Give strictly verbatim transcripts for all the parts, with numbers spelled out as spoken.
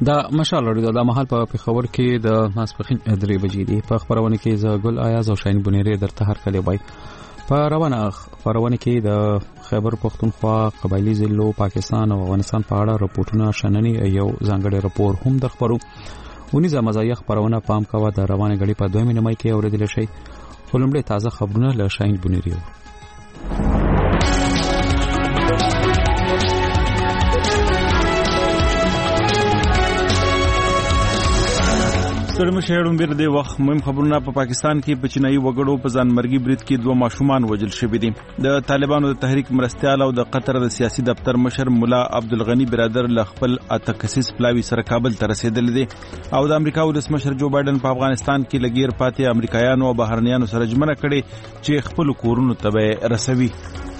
دا مشال لري د محل په خبر کې د ماسپخین درې بجې دی. په خبرونه کې ز ګل آیاز او شاهین بنيري درته هر کله وای. په روانه خبرونه کې د خیبر پختونخوا قبایلی ضلعو پاکستان او افغانستان په اړه راپورټونه شننې یو ځانګړی راپور هم د خبرو ونیزه مزایخ خبرونه پام کاوه د روانه غړي په دویمه نیمه کې اوریدل شي. ولومړی تازه خبرونه له شاهین بنيري. سرمه شهرون بیر دی وخت مهم خبرونه په پاکستان کې په چینایي وګړو په ځانمرګي برید کې دوه ماشومان وژل شوي دي. د طالبانو د تحریک مرستیال او د قطر د سیاسي دفتر مشر مولا عبدالغنی برادر ل خپل اتکسیس پلاوی سره کابل ته رسیدل دي او د امریکا ولسمشر جو بایدن په افغانستان کې لګیر پاتې امریکایانو او بهرنیانو سره ژمنه کړې چې خپل کورونو ته رسوي.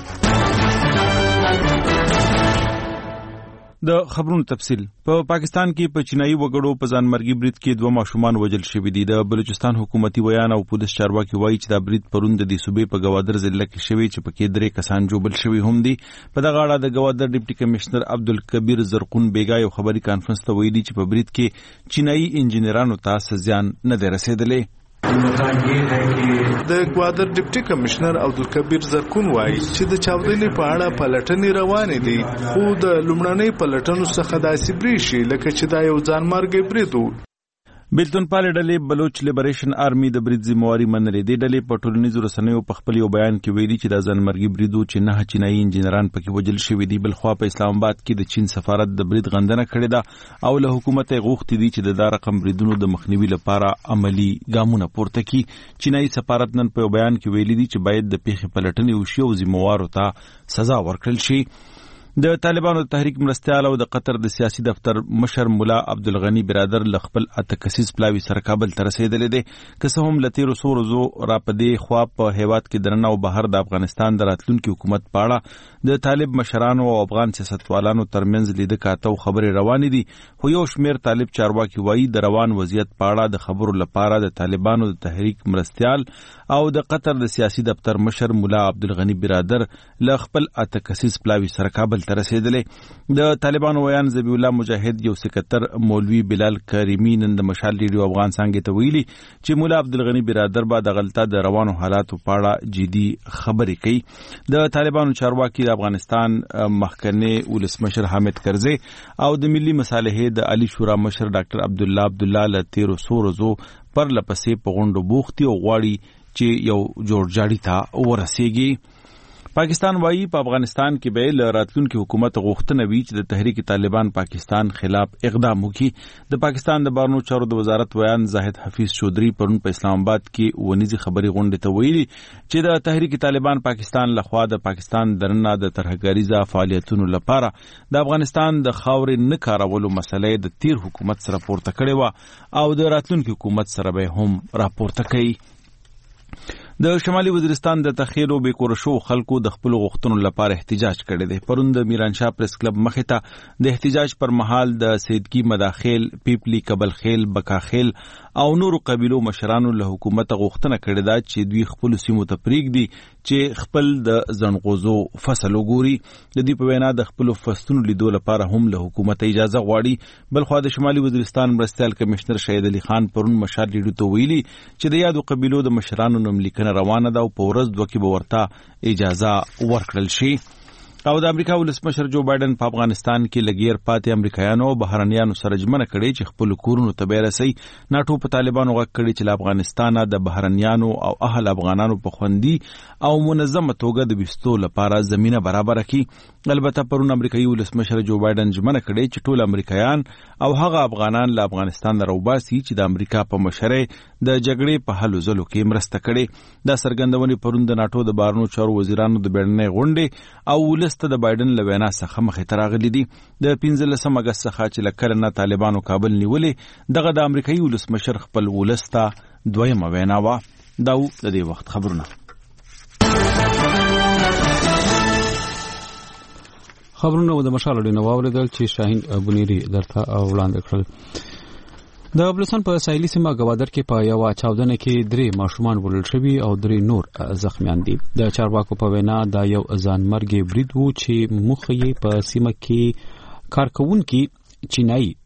د خبرونو تفصیل په پاکستان کې په چینایي وګړو په ځانمرګي برید کې دوه ماشومان وژل شوي دي. د بلوچستان حکومتي ویان او پولیس چارواکي وایي چې دا برید پرون د دې صوبې په گوادر ضلع کې شوی چې پکې درې کسان جوړل شوي هم دي. په دغه اړه د گوادر ډیپټي کمشنر عبدالکبیر زرقون بیګا یو خبري کانفرنس ته ویلي چې په برید کې چینایي انجینرانو ته زیان نه دی رسیدلی. د گوادر ډیپټي کمشنر عبدالکبیر زرقون وایي چې د چاودنې په اړه پلټنې روانې دي خو د لومړنۍ پلټنو څخه داسې بریښي لکه چې دا یو ځانمرګی برید و. بیلتون پالې ډلې بلوچ لیبریشن آرمي د برید ذمہواري منلې. دې ډلې په ټولنیزو رسنیو په خپل یو بیان کې ویلي چې د ځانمرګي بریدو چې نه چینایي انجینران پکې وژل شوي دي. بلخوا په اسلام آباد کې د چین سفارت د برید غندنه کړې ده او له حکومت یې غوښتي دي چې د دا رقم بریدونو د مخنیوي لپاره عملی ګامونه پورته کړي. چینایي سفارت نن په یو بیان کې ویلي دي چې باید د پیښې پلټنې وشي او ذمہوارو ته سزا ورکړل شي. د طالبانو د تحریک مرستیال او د قطر د سیاسي دفتر مشر مولا عبدالغنی برادر ل خپل اتکسیس پلاوی سره کابل ته رسیدلی دی. که څه هم له تیرو څو ورځو را په دې خوا په هیواد کې درنه او بهر د افغانستان د راتلونکي حکومت په اړه د طالب مشرانو او افغان سیاستوالانو ترمنځ لیده کاته او خبرې روانې دي خو یو شمیر طالب چارواکي وایي د روان وضعیت په اړه د خبرو لپاره د طالبانو د تحریک مرستیال او د قطر د سیاسي دفتر مشر مولا عبدالغنی برادر ل خپل اتکسیس پلاوی سره کابل ته رسیدلې. د طالبانو ویان ذبیح الله مجاهد یو سکتر مولوی بلال کریمی نن د مشال ریډیو افغان څنګه ته ویلي چې مولا عبدالغنی برادر با د غلطه د روانو حالاتو په اړه جدي خبرې کوي. د طالبانو چارواکي د افغانستان مخکنی ولسمشر حامد کرزی او د ملي مصالحې د علی شورا مشر ډاکټر عبد الله عبد الله ل تیرو سورزو پر لپسې په غونډو بوختي او غواړي چې یو جوړ جاړي ته ورسیږي. پاکستان وایي په افغانستان کې به له راتلونکي حکومت غوښتنه وی چې د تحریک طالبان پاکستان خلاف اقدام وکړي. د پاکستان د بهرنیو چارو د وزارت ویان زاهد حفیظ چودھری پرون په اسلام آباد کې ونیزي خبري غونډه ته ویلي چې د تحریک طالبان پاکستان لخوا د پاکستان درنه د ترهګریزه فعالیتونو لپاره د افغانستان د خاورې نه کارولو مسلې د تیر حکومت سره پورته کړې و او د راتلونکي حکومت سره به هم راپورته کوي. د شمالي وزیرستان د تخیلو به کورشو خلکو د خپل غوښتنو لپاره احتجاج کړی دی. پرون د میرانشاه پریس کلب مخې ته د احتجاج پر مهال د سیدکی مداخیل، پیپلی، کبلخیل، بکاخیل او نورو قبیلو مشرانو له حکومت غوښتنه کړې ده چې دوی خپل سیمو ته پرېږدي چې خپل د زنغوزو فصل وګوري. د دې په وینا د خپل فصلونو لیدو لپاره هم له حکومت اجازه غواړي. بلخوا د شمالي وزیرستان مرستیال کمشنر شهید علي خان پرون مشال ریډیو ته ویلي چې د یادو قبیلو د مشرانو نوملیکنه روانه ده او په ورځ دوه کې به ورته اجازه ورکړل شي. او د امریکا ولسمشر جو بایدن په افغانستان کې لګیر پاتې امریکایانو او بهرنیانو سره ژمنه کړې چې خپل کورونو ته به رسي. ناټو په طالبانو غږ کړی چې له افغانستانه د بهرنیانو او اهل افغانانو په خوندي او منظمه توګه د وستو لپاره زمينه برابر کړي. البته پرون امریکایي ولسمشر جو بایدن ژمنه کړې چې ټول امریکایان او هغه افغانان له افغانستان راوباسي چې د امریکا په مشرۍ د جګړې په حل وزلو کې مرسته کړي. دا څرګندونې پرون د ناټو د بهرنیو چارو وزیرانو د بیړنۍ غونډې او ولسته د بایدن له وینا څخه مخې ته راغلي دي. د پنځلسم اګست څخه چې له کله نه طالبانو کابل نیولې دغه د امریکایي ولسمشر خپل ولسته دویمه وینا وه. دا و د دې وخت خبرونه. خبرونه د مشال ډینه واوریدل چې شاهین بنيري درته وړاندې کړل. د بلوچستان په ساحلي سیمه گوادر کې په یو چاودنه کې درې ماشومان وژل شوي او درې نور زخمیان دي. د چارواکو په وینا دا یو ځانمرګي برید و چې مخ یې په سیمه کې کارکونکي چینایي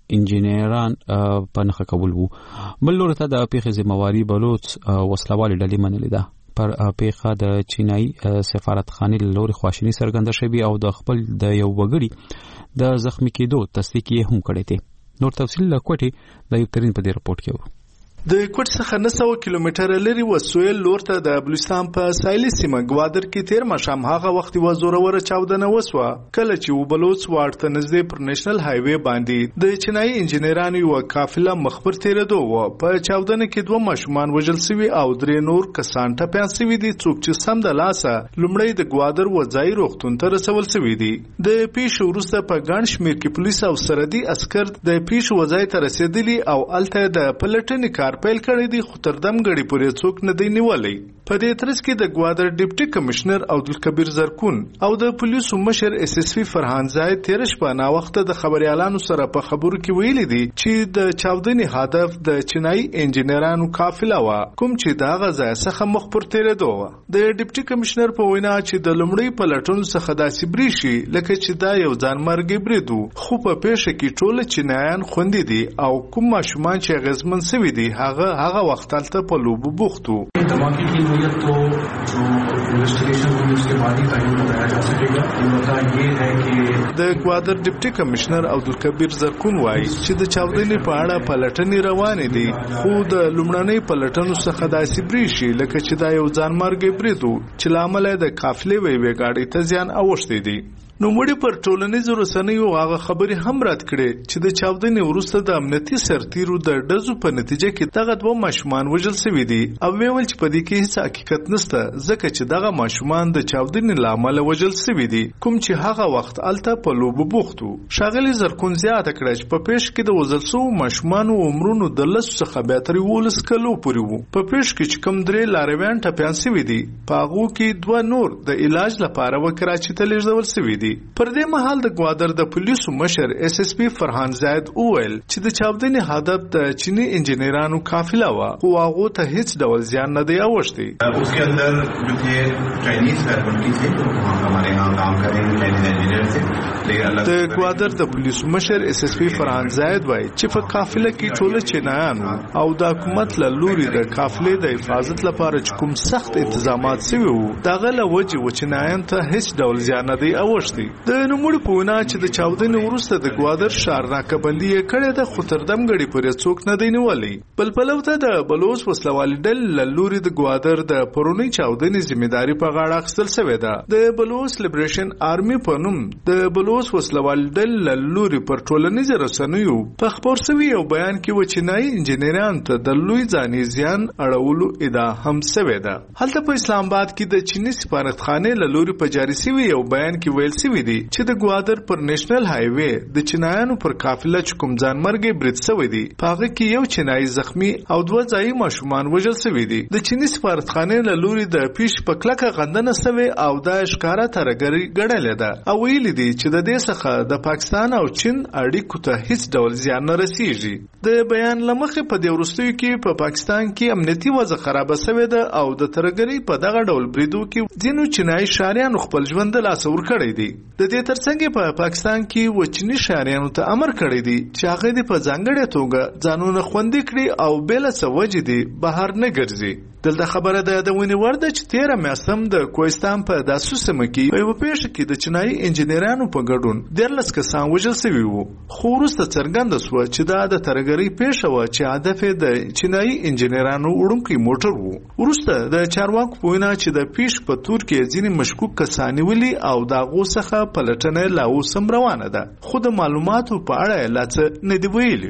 انجینران په نخښه کول وو. بل لور ته د پیښې ذمہواری بلوچ وسلوال ډلې منلې ده. پر پیښه د چینایي سفارتخانې له لوري خواشیني څرګنده شوې او د خپل د یو وګړي د زخمی کېدو تصدیق یې هم کړی دی. نور تفصیل له کوټې د یو ترين په دې رپورت کې و. د کوټ څخه نه سو کیلومتره لري وسویل لور ته د بلوچستان په سایلي سیمه ګوادر کې تیر مشام هغه وخت و زوروره چاودنه وسوه کله چې و بلوچ واړه نږدې پر نېشنل های وی باندې د چینایي انجینرانو یو قافله مخبر تیرېدو و. په چاودنه کې دوه ماشومان وژل شوي او درې نور کسان ټپيان شوي دي څوک چې سم د لاسه لومړی د ګوادر وځای روغتون ته رسول شوي دي. د پیښې وروسته په ګڼ شمېر کې پولیس او سرحدي عسکر د پیښې وځای ته رسیدلي او الته د پلټنې کار پیل کړی دی خو تر دم غړي پورې څوک نه دی نیولای. په دې ترڅ کې د ګوادر ډیپټي کمشنر عبدالکبیر زرکون او د پولیسو مشر اس اس پی فرحان زاید تیر شپه نا وخت د خبريالانو سره په خبرو کې ویلي دي چې د چاودنې هدف د چینایي انجینرانو قافله و کوم چې دا غزا څخه مخبر تیرېدو. د ډیپټي کمشنر په وینا چې د لومړی پلټون څخه داسې بریشي لکه چې دا یو ځانمرګي بریدو خو په پیښه کې ټول چینایان خوندې دي او کوم ماشومان چې غزمن سوي دي هغه هغه وخت تلته په لوبو بوختو. धमाके की वजह तो जो इन्वेस्टिगेशन हुई उसके बाद ही ताकि बताया जा सकेगा. वजह ये है कि د ګوادر ډیپټي کمشنر عبدالکبیر زرکون وایي چې د چاودنې په اړه پلټنې روانې دي خو د لومړنۍ پلټنو څخه داسې بریشي لکه چې دا یو ځانمرګي بریدو چې لامل د قافلې وی وی گاډي ته زیان اوښتي دي. نو مړي پر ټولنیزو رسنیو هغه خبرې هم رات کړي چې د چاودنې وروسته د امنیتي سرتیرو د ډزو په نتیجه کې دغه دوه ماشومان وژل شوي دي او ویل چې په دې کې هیڅ حقیقت نشته ځکه چې دغه ماشومان د چاودنې لامل وژل شوي دي کوم چې هغه وخت الته په لوبو بوختو. ښاغلي زرکون زیاته کړه چې په پیښ کې د وژل شوو ماشومانو عمرونو د لس څخه بیا تر یولس کلو پورې وو. په پیښ کې چې کوم درې لارویان ټپیان شوي دي په هغو کې دوه نور د علاج لپاره و کراچۍ ته لیږدول شوي دي. پر دې مهال د ګوادر د پولیسو مشر اس اس پی فرحان زاید وویل چې د چاودنې هدف د چینی انجینرانو قافله و خو هغه ته هیڅ ډول زیان نه دی اوښتی. اس के अंदर जो थे चाइनीज फैकल्टी थे वहां हमारे यहां काम कर रहे चाइनीज इंजीनियर थे. د ګوادر د پولیسو مشر اس اس پی فرحان زاید وایي چې په قافله کې ټول چینایان او د حکومت له لوري د قافلې د حفاظت لپاره کوم سخت انتظامات شوي وو دغه له وجې و چینایان ته هیڅ ډول زیان نه دی اوښتی. د نوموړي په وینا چې د چاودنې وروسته د ګوادر ښار ناکهبندي یې کړې ده خو تر دم غړي پورې څوک نه دی نیولی. بل پلو ته د بلوچ وسلوالي ډلې له لوري د ګوادر د پرونی چاودنې ذمہداري په غاړه اخیستل شوې ده. د بلوچ لیبریشن آرمي په نوم د بلوچ وسلوالي ډلې له لوري پر ټولنیزو رسنیو په خبر شوي یو بیان کې و چینایي انجینرانو ته د لوی ځاني زیان اړولو ادعا هم شوې ده. هلته په اسلام آباد کې د چینی سفارتخانې له لوري په جاري شوي یو بیان کې ویل شوي دي چې د ګوادر پر نېشنل های وی د چینایانو پر قافله چې کوم ځانمرګي برید شوی دی په هغه کې یو چینایي زخمی او دوه ځایي ماشومان وژل شوي دي. د چینی سفارتخانې له لوري د پیښې په کلکه غندنه شوې او دا ښکاره ترهګري ګڼلې ده او ویلي دي چې د دې څخه د پاکستان او چین اړیکو ته هیڅ ډول زیان نه رسیږي. د بیان لمخې په دې وروستیو کې په پاکستان کې امنیتي وضع خرابه شوې ده او د ترهګرۍ په دغه ډول بریدو کې ځینو چینایي ښاریانو خپل ژوند له لاسه ورکړی دی. د دې ترڅنګ په پاکستان کې وچنی ښاریانو ته امر کړی دی چې هغه دې په ځانګړې توګه ځانونه خوندي کړي او بل څه وجې دي بهر نه ګرځي. دلته خبره ده د ونی ورده چې تیره میاشتم د کوهستان په داسو سیمه کې په یو پیښه کې د چینایي انجینرانو په ګډون دیرلس کسان وژل شوي وو خو وروسته څرګنده شوه چې دا د ترهګرۍ پیښه وه چې هدف یې د چینایي انجینرانو وړونکی موټر وو. وروسته د چارواکو په وینا چې د پیښې په تور کې ځینې مشکوک کسان نیولي او د هغو څخه پلټنه لا اوس هم روانه ده خو د معلوماتو په اړه یې لا څه نه دي ویلي.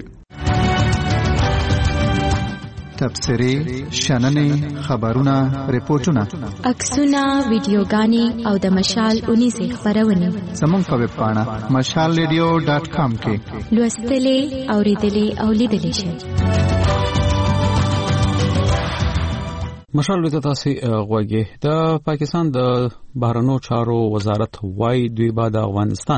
تبصرې، شننې، خبرونه، ریپورتونه، عکسونه، ویډیوګانې او د مشال اونیزې خپرونې زموږ په ویب پاڼه مشال ریډیو ډاټ کام کې لوستلې، اوریدلې او لیدلې شئ. مشال ته تاسو غوږی د پاکستان د بهرنیو چارو وزارت وايي دوی به د افغانستان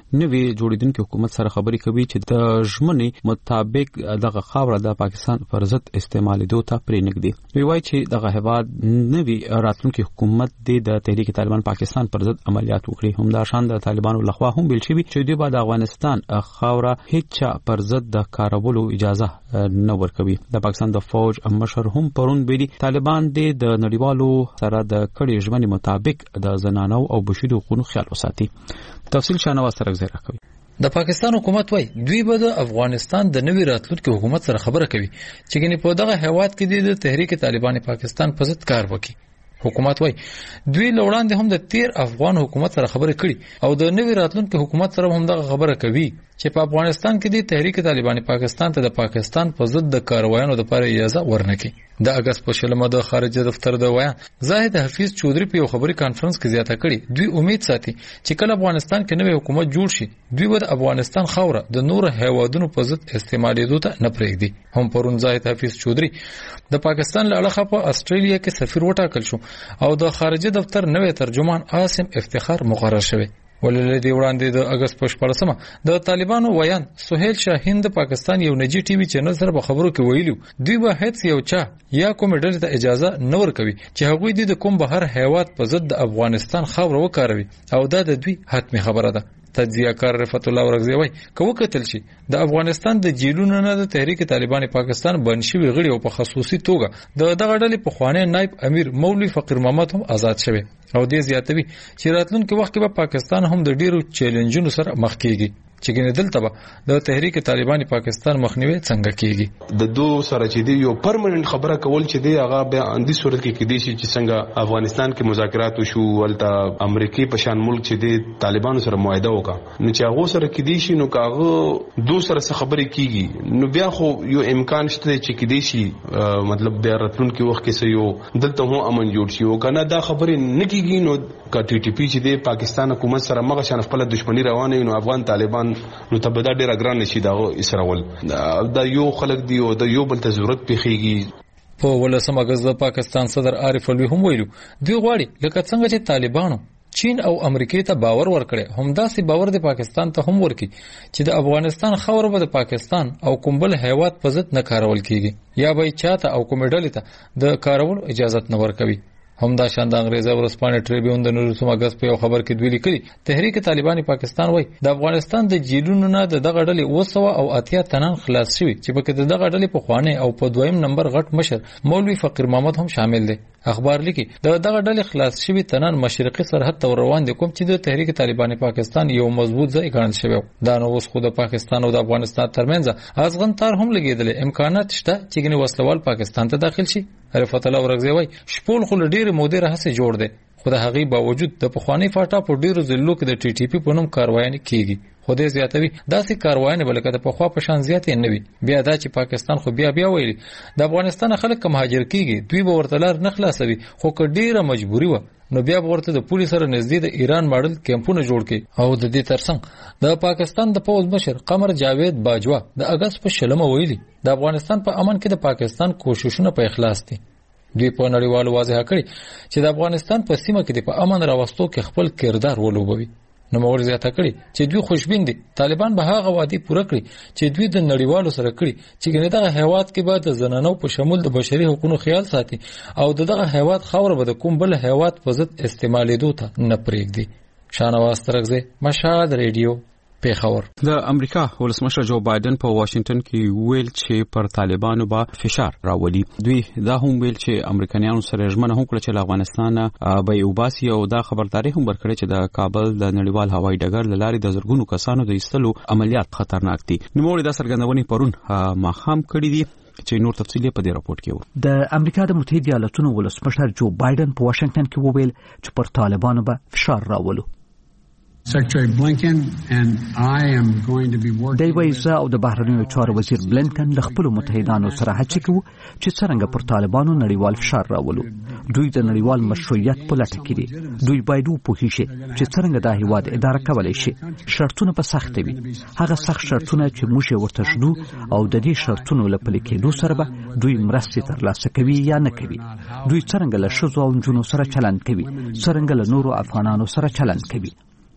نوې جوړیدونکو حکومت سره خبرې کوي چې د ژمنې مطابق دغه خاوره د پاکستان پر ضد استعمالېدو ته پرې نږدې. وی وایي چې دغه هیواد نوې راتلونکي حکومت د تحریک طالبان پاکستان پر ضد عملیات وکړي. همدا شان د طالبانو لخوا هم ویل شوی چې دوی به د افغانستان خاوره هیڅ پر ضد د کارولو اجازه نه ورکوي. د پاکستان د فوج مشر هم پرون ویلي طالبان د نړیوالو سره د کړي ژمنې مطابق د زنانو او بشري حقوقو خیال وساتي. تفصیل شانواز سره زیاته کوي. د پاکستان حکومت وای دوی به د افغانستان د نوي راتلونکي حکومت سره خبره کوي چې ګنې په دغه هیواد کې د تحریک طالبان پاکستان په ضد کار وکړي. حکومت وای دوی لوړاندې هم د تیر افغان حکومت سره خبرې کړي او د نوي راتلونکي حکومت سره هم دغه خبره کوي چې په افغانستان کې د تحریک طالبان پاکستان ته د پاکستان په ضد د کاروایانو لپاره اجازه ورنکړي. د اگست په شلمه د خارجه دفتر د ویان زاهد حفیظ چودري په یو خبري کانفرنس کې زیاته کړي دوی امید ساتي چې کله افغانستان کې نوې حکومت جوړ شي دوی به د افغانستان خاوره د نور هیوادونو په ضد استعمالېدو ته نه پرېږدي. هم پرون زاهد حفیظ چودري د پاکستان له اړخه په استرالیا کې سفیر وټاکل شو او د خارجه دفتر نوې ترجمان عاصم افتخار مقرر شوی. ولله دی وړاندې د اگست په شپږمه د طالبانو ویان سہیل شاهین د پاکستان یو نجی ټي وي چینل سره په خبرو کې ویلو دوی به هیڅ یو چا یا کوم ډول ته اجازه نه ورکوي چې هغوی د کوم بهر هیواد په ضد د افغانستان خاوره وکاروي او دا د دوی حتمی خبره ده. تجزیه‌کار رفعت الله ورغزی وای کوه کتل شي د افغانستان د جیلونو نه د تحریک طالبان پاکستان بنشوي غړي او په خصوصي توګه د دغه ډلې په خوانه نائب امیر مولوی فقیر محمد هم آزاد شوی او دې زیاتوي چې راتلونکي وخت کې به پاکستان هم د ډیرو چیلنجونو سره مخ کیږي چې ګنې دلته به د تحریک طالبان پاکستان مخنیوي څنګه کیږي. د دوه سره چې دی یو پرمننت خبره کول چې دی هغه به اندي صورت کې کېدی شي چې څنګه افغانستان کې مذاکرات وشو ولته امریکای په شان ملک چې دی طالبانو سره معاهده وکړه نو چې هغه سره کېدی شي نو کاغه دوه سره څه خبرې کیږي نو بیا خو یو امکان شته چې کېدی شي مطلب بیا راتلونکي وخت کې سه یو دلته هم امن جوړ شي او کنه دا خبرې نه کیږي نو کا ټي ټي پی چې دی پاکستان حکومت سره مغه شان خپل دښمنی روانه نو افغان طالبان نو تبدا ډیر اګران نشي دا اسراول دا یو خلک دی او د یو بل ته ضرورت پیخیږي. په ولسمه اگست د پاکستان صدر عارف الوی هم ویلو دوی غواړي لکه څنګه چې طالبانو چین او امریکای ته باور ورکړي همداسې باور د پاکستان ته هم ورکړي چې د افغانستان خاوره به د پاکستان او کوم بل هیواد په ضد نه کارول کیږي یا به چاته او کوم ډلې ته د کارولو اجازه نه ورکوي. همدا شان د انګریزا ورسپانې ټریبیون د نولسم اگست په یو خبر کې دوی لیکلي تحریک طالبان پاکستان وای د افغانستان د جیلونو نه د دغه ډلې وسوه او اتیا تنان خلاص شوي چې په کې دغه ډلې په خوانه او په دویم نمبر غټ مشر مولوی فقیر محمد هم شامل دي. اخبار لیکي د دغه ډلې خلاص شوي تنان مشرقي سرحد ته روان دي کوم چې د تحریک طالبان پاکستان یو مضبوط ځای ګڼل شوی. دا نو اوس خو د پاکستان او د افغانستان ترمنځ ازغن تار هم لګیدل امکانات شته چې ګنې وسلوال پاکستان ته داخل شي. رفعت الله ورغزی وای شپول خو ډیره موده راهسه جوړ دی خو د هغې باوجود د پخوانی فاټا په ډیرو ځلو کې د ټي ټي پی په نوم کاروایي کیږي. خو دې زیاتوي داسې کاروایي بلکې د پخوا په شان زیاتې نه وي. بیا دا چې پاکستان خو بیا بیا ویلي د افغانستان خلک کم مهاجر کیږي دوی به ورتلار نه خلاصوي خو که ډیره مجبوری و نو بیا ورته د پولیس سره نږدې د ایران ماډل کیمپونه جوړ کړي. او د دې ترڅنګ د پاکستان د پوز مشر قمر جاوید باجوا د اگست په شلمه ویلي د افغانستان په امن کې د پاکستان کوششونه په اخلاص دي. دوی په نړیوالو واضح کړي چې د افغانستان په سیمه کې د په امن راوستو کې خپل کردار ولوبوي. نو موږ زیاته کړي چې دوی خوشبین دي طالبان به هغه وعده پوره کړي چې دوی د نړیوالو سره کړي چې ګنې دغه هیواد کې به د زنانو په شمول د بشري حقوقو خیال ساتي او دغه هیواد خاور به د کوم بل هیواد په ضد استعمالېدو ته نه پرېږدي. شانواز ترغزی مشهد ریډیو پیښور. د امریکا ولسمشر جو بایدن په واشنگټن کې ویل چې پر طالبانو به فشار راولي. دوی دا هم ویل چې امریکایانو سره ژمنه هم کړې چې له افغانستان به یوباسي او دا خبرداري هم ورکړي چې د کابل د نړیوال هوایي ډګر له لارې د زرګونو کسانو د ایستلو عملیات خطرناک دي. نوموړي دا څرګندونې پرون ماښام کړې دي چې نور تفصیل په دې راپورټ کې و. د امریکا د متحده ایالاتونو ولسمشر جو بایدن په واشنگټن کې وویل چې پر طالبانو به فشار راولو. Secretary Blinken and I am going to be working. دی وایي او د بهرنیو چارو وزیر بلنکن له خپل متحدانو سره هڅه کوي چې څنګه پر طالبانو نړیوال فشار راولو. دوی د نړیوال مشروعیت په لټه کې دي. دوی باید وپوهیږي شي چې څنګه د هیواد اداره کولای شي. شرطونه په سخت وي. هغه سخت شرطونه چې موږ ورته شدو او د دې شرطونو له پلي کېدو سره به دوی مرستې ترلاسه کوي یا نه کوي. دوی څنګه له ښځو او نجونو سره چلند کوي، څنګه له نورو افغانانو سره چلند کوي.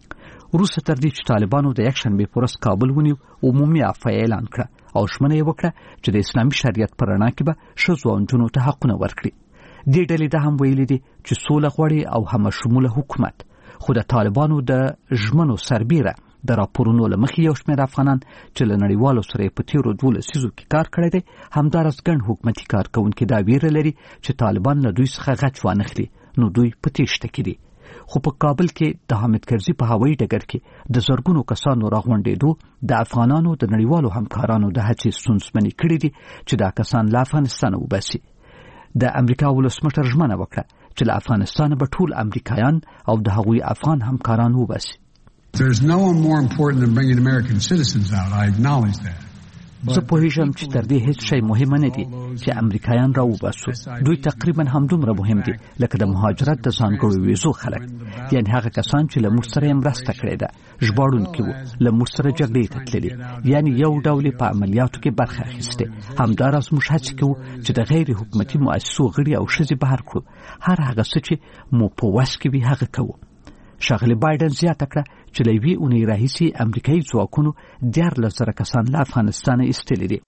وروسته تر دې چې طالبانو د یکشنبې په ورځ کابل ونیو عمومي عفو اعلان کړه او ژمنه یې وکړه چې د اسلامي شریعت په رڼا کې به ښځو او نجونو ته حقونه ورکړي. دې ډلې دا هم ویلي دي چې سوله غواړي او همشموله حکومت، خو د طالبانو د ژمنو سربیره د راپورونو له مخې یو شمېر افغانان چې له نړیوالو سره یې په تېرو دوو لسیزو کې کار کړی دی همداراز ګڼ حکومتي کارکوونکي دا ویره لري چې طالبان له دوی څخه غچ وانخلي نو دوی په تېښته کې دي. خو په کابل کې د حامد کرزي په هوایي ډګر کې د زرګونو کسانو راغونډېدو د افغانانو د نړیوالو همکارانو د هڅې ستونزمنې کړې دي چې دا کسان له افغانستانه وباسي. د امریکا ولسمشر ژمنه وکړه چې له افغانستانه به ټول امریکایان او د هغوی افغان همکاران وباسي. There's no one more important than bringing American citizens out. I acknowledge that. زه پوهیږم چې تر دې هیڅ شی مهم نه دی چې امریکایان را وباسو. دوی تقریبا همدومره مهم دي لکه د مهاجرت د ځانګړو ویزو خلک، یعنی هغه کسان چې له موږ سره یې مرسته کړې ده، ژباړونکي وو، له موږ سره جګړې ته تللي، یعنی یو ډول په عملیاتو کې برخه اخیستې. همداراز موږ هڅه کوو چې د غیر حکومتي مؤسسو غړي او ښځې بهر کړو. هر هغه څه چې مو په وس کې وي هغه کوو. ښاغلي بایدن زیاته کړه چې له یوې اونۍ راهیسې امریکایي ځواکونو دیارلس زره کسان له افغانستانه ایستلي دي.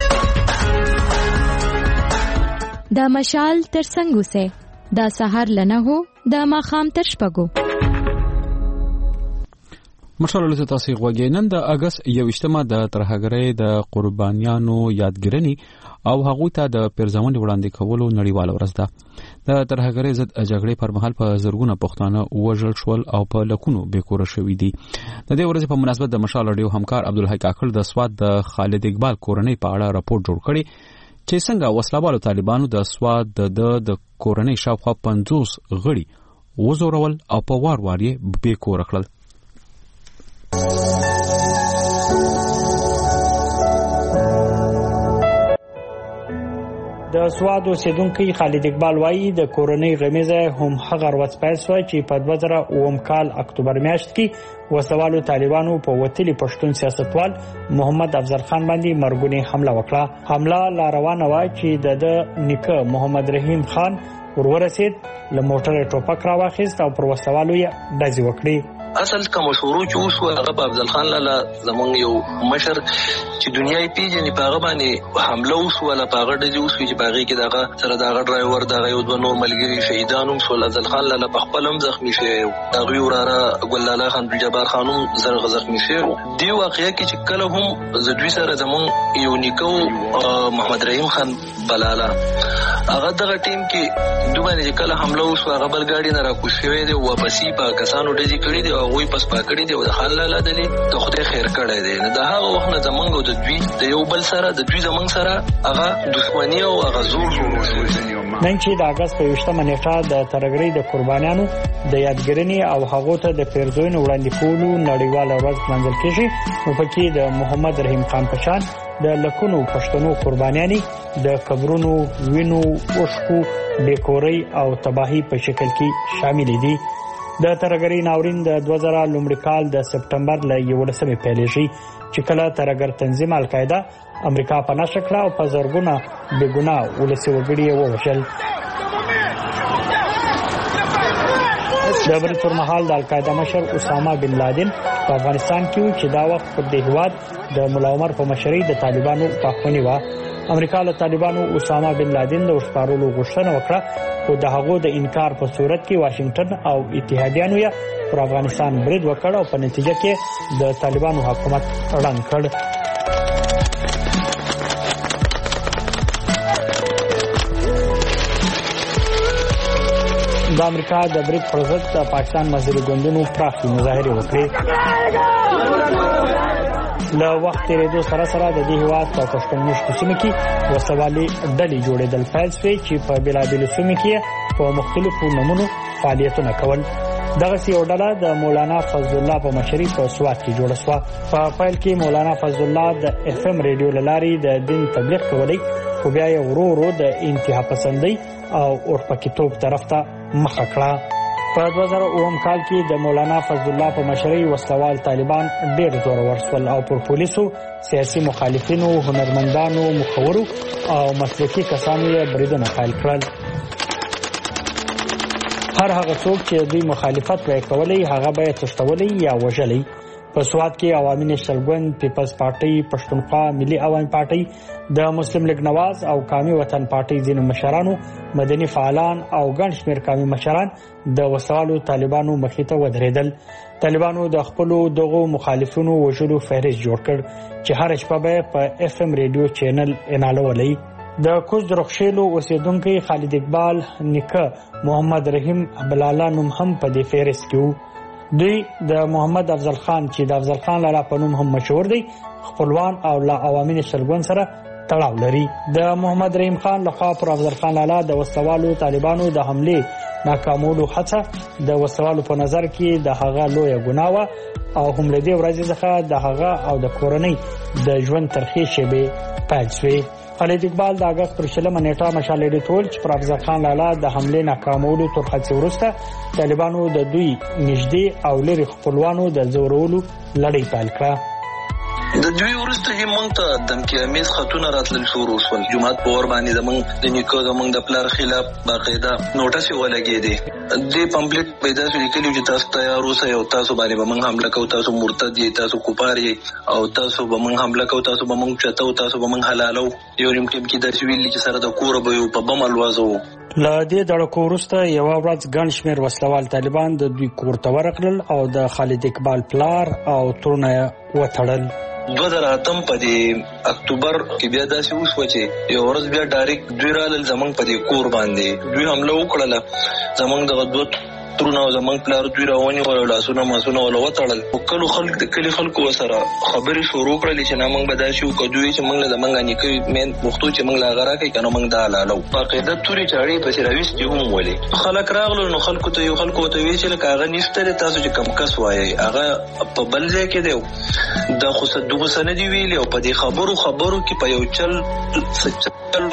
دا مشال تر څنګ اوسئ، دا سهار له نهو د ماښام تر شپږو. مشال له تاسو غوږی نن د اگست یوویشتمه د ترهګرۍ د قربانیانو یادګرنی او هغه ته د پیرزمن وړاندې کولو نړیواله ورځ ده. د ترهګرۍ ضد جګړې پر مهال په زرګونه پښتانه وژل شول او په لکونو بیکوره شوي دي. د دې ورځې په مناسبت د مشال رادیو همکار عبدالحی کاکړ د سواد د خالد اقبال کورنۍ په اړه راپور جوړ کړی چې څنګه وسلوالو طالبانو د سواد د د کورنۍ شاوخوا پنځوس غړي وزورول او په وار وار یې بیکوره کړل. د سواد اوسیدونکي خالد اقبال وایي د کورنۍ غمیزه هم هغه ورځ پیل شوه چې په دوه زره اووم کال اکتوبر میاشت کې وسوالو طالبانو په وتلي پښتون سیاستوال محمد افضل خان باندې مرګونی حمله وکړه. حمله لا روانه وه چې د نیکه محمد رحیم خان ورورسید، له موټر ټوپک راواخیست او پر وسوالو یې ډزې وکړې. اصل کوم شروع چې اوس هغه په افضل خان لاله زمونږ یو مشر چې دنیا یې پیژني په هغه باندې حمله وسوله، په هغه ډزې وسوې چې په هغې کې دغه سره دغه ډرایور دغه یو دوه نور ملګري شهیدان هم شول. افضل خان لاله په خپل هم زخمي شوی، هغوی وراره ګللاله خان جبار خان هم زرغ زخمي شوی. دې واقعه کې چې کله هم زه دوی سره زمونږ یو نیکه محمد رحیم خان بلاله هغه دغه ټیم کې دوی باندې چې کله حمله وسوه هغه بل ګاډي نه راکوز شوی دی، واپسي په کسانو ډزې کړي دي، هغوی پس پاکړي دي او د خان لاله دلي د خدای خیر کړی دی. د هغه وخت نه زمونږ او د دوی د یو بل سره د دوی زمونږ سره هغه دښمني او هغه زور جوړ شوی. نن چې د اگست په یوویشتمه نیټه د ترهګرۍ د قربانیانو د یادګرنې او هغو ته د پیرزوینو وړاندې کولو نړیواله ورځ لمانځل کېږي، نو پکې د محمد رحیم خان په شان د لکونو پښتنو قربانیانې د قبرونو، وینو، اوښکو، بیکورۍ او تباهي په شکل کې شامل دي. د ترهګرۍ ناورین د دوه زره لومړي کال د سپټمبر له یولسمې پیلېږي چې کله ترهګر تنظیم القاعده امریکا پناه کړه او په زرګونه بېګناه ولسي وګړي یې ووژل. د برید پر مهال د القاعده مشر اسامه بن لادن په افغانستان کې و چې دا وخت په دې هېواد د ملا عمر په مشرۍ د طالبانو واکمني وه. امریکا له طالبانو اسامه بن لادن د وسپارلو غوښتنه وکړه، خو د هغو د انکار په صورت کې واشنگټن او اتحادیانو یې پر افغانستان برید وکړ او په نتیجه کې د طالبانو حکومت ړنګ کړ. د امریکا د برید پر ضد د پاکستان مذهبي ګوندونو پراخې مظاهرې وکړې. له وخت تېرېدو سره سره د دې هېواد په پښتون مېشتو سیمو کې وسوالي ډلې جوړېدل پیل شوې چې په بېلابېلو سیمو کې په مختلفو نومونو فعالیتونه کول. دغسې یو ډله د مولانا فضل الله په مشرۍ په سوات کې جوړه شوه. په پیل کې مولانا فضل الله د اف ام ریډیو له لارې د دین تبلیغ کولی، خو بیا یې ورو ورو د انتها پسندۍ او اورپکیتوب طرف ته مخه کړه. په دوه زره اووم کال کې د مولانا فضل الله په مشرۍ وسلوال طالبان ډېر زورور شول او پر پولیسو، سیاسي مخالفینو، هنرمندانو، مخورو او مسلکي کسانو یې بریدونه پیل کړل. هر هغه څوک چې دوی مخالفت به یې کولی هغه به یې تښتولی یا وژلی. په سواد کې عوامي نېشنل ګوند، پیپلز پارټي، پښتونخوا ملي عوامي پارټي، د مسلم لیگ نواز او قومي وطن پارټي ځینو مشرانو، مدني فعالان او ګڼ شمېر قومي مشران د وسوالو طالبانو مخې ته ودرېدل. طالبانو د خپلو دغو مخالفینو وژلو فهرست جوړ کړ چې هر شپه به په اف ام ریډیو چینل انالولای. د کوز رخشیلو اوسیدونکو خالد اقبال نیکه محمد رحیم بلالا نوم هم په دې فهرست کې وو. دوی د محمد افضل خان چې د افضل خان لالا په نوم هم مشهور دی خپلوان او لا عوامي نېشنل ګوند سره تړاو لري. د محمد رحیم خان لخوا پر افضل خان لالا د وسوالو طالبانو د حمله ناکامولو هڅه د وسوالو په نظر کې د هغه لویه ګناه وه او هم له دې ورځې څخه د هغه او د کورنۍ د ژوند ترخې شېبې پیل شوې. خالد اقبال د اګست پر شلمه نیټه مشال ایډیټول چې پر افضل خان لالا د حمله ناکامولو تر هڅې وروسته طالبانو د دوی نږدې او لرې خپلوانو د زورولو لړۍ پیل کړه. د دوی ورسته چې موږ ته دمکي امیز خطونه راتلل شروع وشول. جماعت په ور باندې زموږ د نیکو زموږ د پلار خلاف باقاعده نوټس ولګېدې. دې پمفلیټ پیدا شو لیکلي چې تاسو تیار اوسئ او تاسو باندې به موږ حمله کوو، تاسو مرتد یې، تاسو کفار یې او تاسو به موږ حمله کوو، تاسو به موږ چتو، تاسو به موږ حلالو. یو نیم ټیم کې داسې ویلي چې سره د کوره به یو په بم الوازو. له دې دړکو وروسته یوه ورځ ګڼ شمېر وسلوال طالبان د دوی کور ته ورغلل او د خالد اقبال پلار او ترونه یې وتړل. دوه زره اتم په دې اکتوبر کې بیا داسې وشوه چې یو ورځ بیا ډایرکټ دوی رالل زموږ په دې کور باندې. دوی حمله وکړله، زموږ دغه دوه ترونه او زموږ پلار دوی راونیول او لاسونه ماسونه ول وتړل. کلو خلک د کلي خلکو سره خبرې شروع کړلې چې نه موږ به داسې وکړو، دوی چې موږ له زموږ نیکه مین پښتو چې موږ له هغه راکوي که نه موږ دا حلالو. باقاعده تورې چاړې پسې راویستې هم ولې. خلک راغلل نو خلکو ته یو خلکو ورته ویل چې لکه هغه نشته دی، تاسو چې کم کس وایئ هغه په بل ځای کې دی. دا خو دغه څه نه دي ویلي او په دې خبرو خبرو کې په یو چل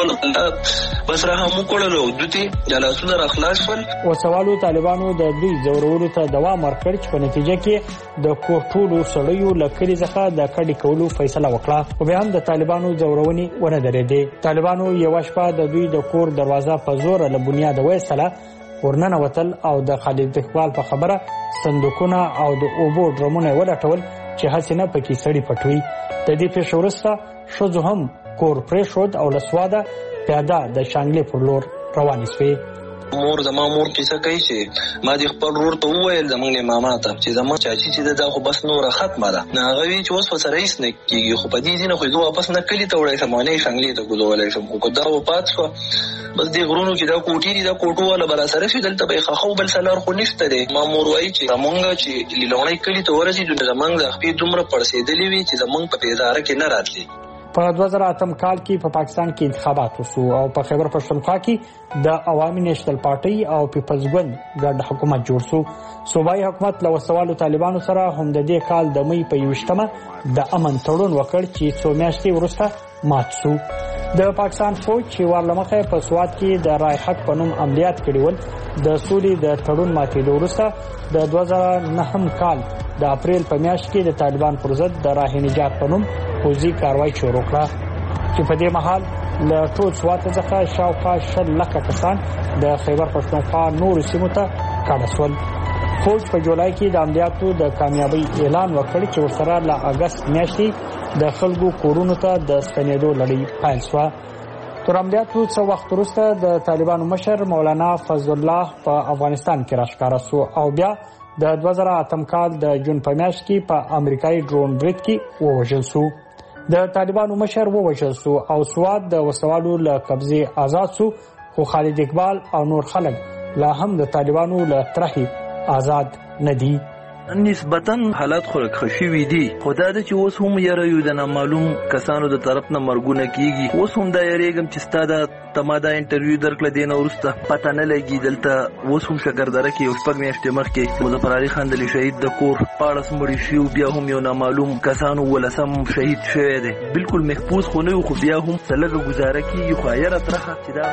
بس را هم وکړلو او دوی ته لاسونه راخلاص شول. وسوالو طالبانو د دوی زورولو ته دوام ورکړ چې په نتیجه کې د کور ټولو سړیو له کلي څخه د کډې کولو فیصله وکړه. خو بیا هم د طالبانو زورونې ونه درېدې. طالبانو یوه شپه د دوی د کور دروازه په زوره له بنیاده وایستله، ورننوتل او د خالد اقبال په خبره صندوقونه او د اوبو ډرمونه یې ولټول چې هسې نه پکې سړي پټ وي. د دې پېښې وروسته ښځو هم کور پرېښود او له سواده پیاده د شانګلې پر لور روانې سوې. مور زما مور کیسه کوي چې ما دې خپل ورور ته وویل زموږ نه ماما ته چې زما چاچي چې دا خو بس نوره ختمه ده. نه هغه وی چې اوس ورسره هېڅ نه کېږي، خو په دې ځینه خو زه واپس نه کلي ته وړی شم او نه یې شانګلې ته ګوزولی شم. خو دا وفات شوه بس دې غرونو چې دا کوټې دي دا کوټو والا به راسره شي، دلته به یې ښخو، بل سلار خو نشته دی. ما مور وایي چې زمونږ چې لیلوڼۍ کلي ته ورسېدو نو زمونږ د خپې دومره پړسېدلې وي چې زمونږ په پیزاره کې نه راتلې. په دوه زره اتم کال کې په پاکستان کې انتخابات وشو او په خیبر پښتونخوا کې د عوامي نېشنل پارټي او پیپلز ګوند ګډ حکومت جوړ شو. صوبایي حکومت له وسوالو طالبانو سره هم د دې کال د مې په یوویشتمه د امن تړون وکړ چې څو میاشتې وروسته مات شو. د پاکستان فوج چې ورلمخه په سواد کې د رای حق په نوم عملیات کړي ول، د سولې د تړون ماتېدو وروسته د دوه زره نهم کال د اپریل په میاشت کې د طالبان پر ضد د راه نجات په نوم پوځي کاروایی شروع کړه چې په دې مهال له ټول سواد څخه شاوخوا شل لکه کسان د خیبر پښتونخوا نورو سیمو ته کډه شول. فوج په جولای کې د عملیاتو د کامیابی اعلان وکړ چې ورسره له اگست میاشتې د خلکو کورونو ته د ستنېدو لړۍ پیل شوه. تر عملیاتو څه وخت وروسته د طالبانو مشر مولانا فضل الله په افغانستان کې راښکاره شو او بیا د دوه زره اتم کال د جون په میاشت کې په امریکایي ډرون برید کې ووژل شو. د طالبانو مشر ووژل شو او سواد د وسوالو له قبضې آزاد شو، خو خالد اقبال او نور خلک لا هم د طالبانو له طرحې آزاد نه دي. نسبتاً حالات خو خشوي دي، خو دا چې اوس هم یاره یو د نامعلوم کسانو د طرف نه مرګونه کیږي. اوس هم دا یریږم چې ستا دا تما دا انټرویو درکړه دې نه وروسته پته نه لګي. دلته اوس هم شکردره کې یو شپږ میاشتې مخکې مظفر علي خان دلي شهید د کور پاړس مړي شي، بیا هم یو نامعلوم کسانو ولسم شهید شوی دی. بالکل محفوظ خو نه یو، خو بیا هم څه لږه ګزاره کېږي. خو یاره طرحه چې دا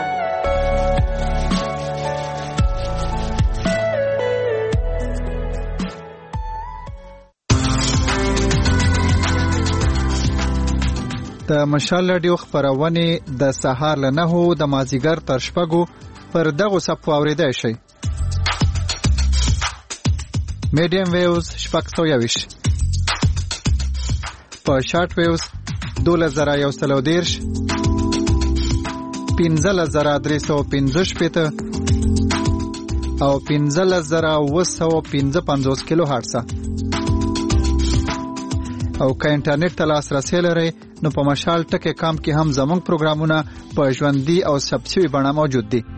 د مشال رادیو خبرونه د سهار له نهو د مازیګر تر شپږو پر دغه صفحه اوریدای شئ. میډیم ویوز شپږ سوه یوویشت په شارټ ویوز دوله زره یو سل او دیرش پنځه زره درې سوه پنځه شپېته او پنځه زره اوه سوه پنځه پنځوس کیلو هرټز. او که انټرنیټ ته لاسرسی لرئ نو په مشال ټکی کام کې هم زموږ پروګرامونه په ژوندۍ او ثبت شوي بڼه موجود دي.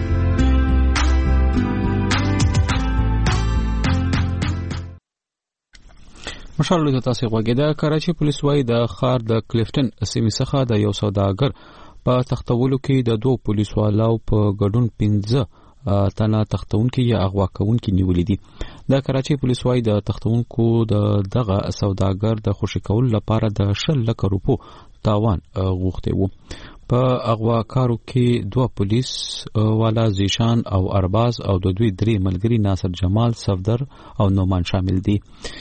مشال له تاسو غوږی د کراچي پولیس وايي د ښار د کلیفټن سیمې څخه د یو سوداګر په تختولو کې د دوه پولیس والو په ګډون پنځه تنه تختونکو یا اغوا کوونکو نیولې دي. د کراچي پولیس وايي د تختونکو د دغه سوداګر د خوشی کول لپاره د شل لک روپو تاوان غوښته وو. په اغوا کارو کې دوه پولیس والا زیشان او ارباز او د دوی درې ملګری ناصر جمال صفدر او نومان شامل دي.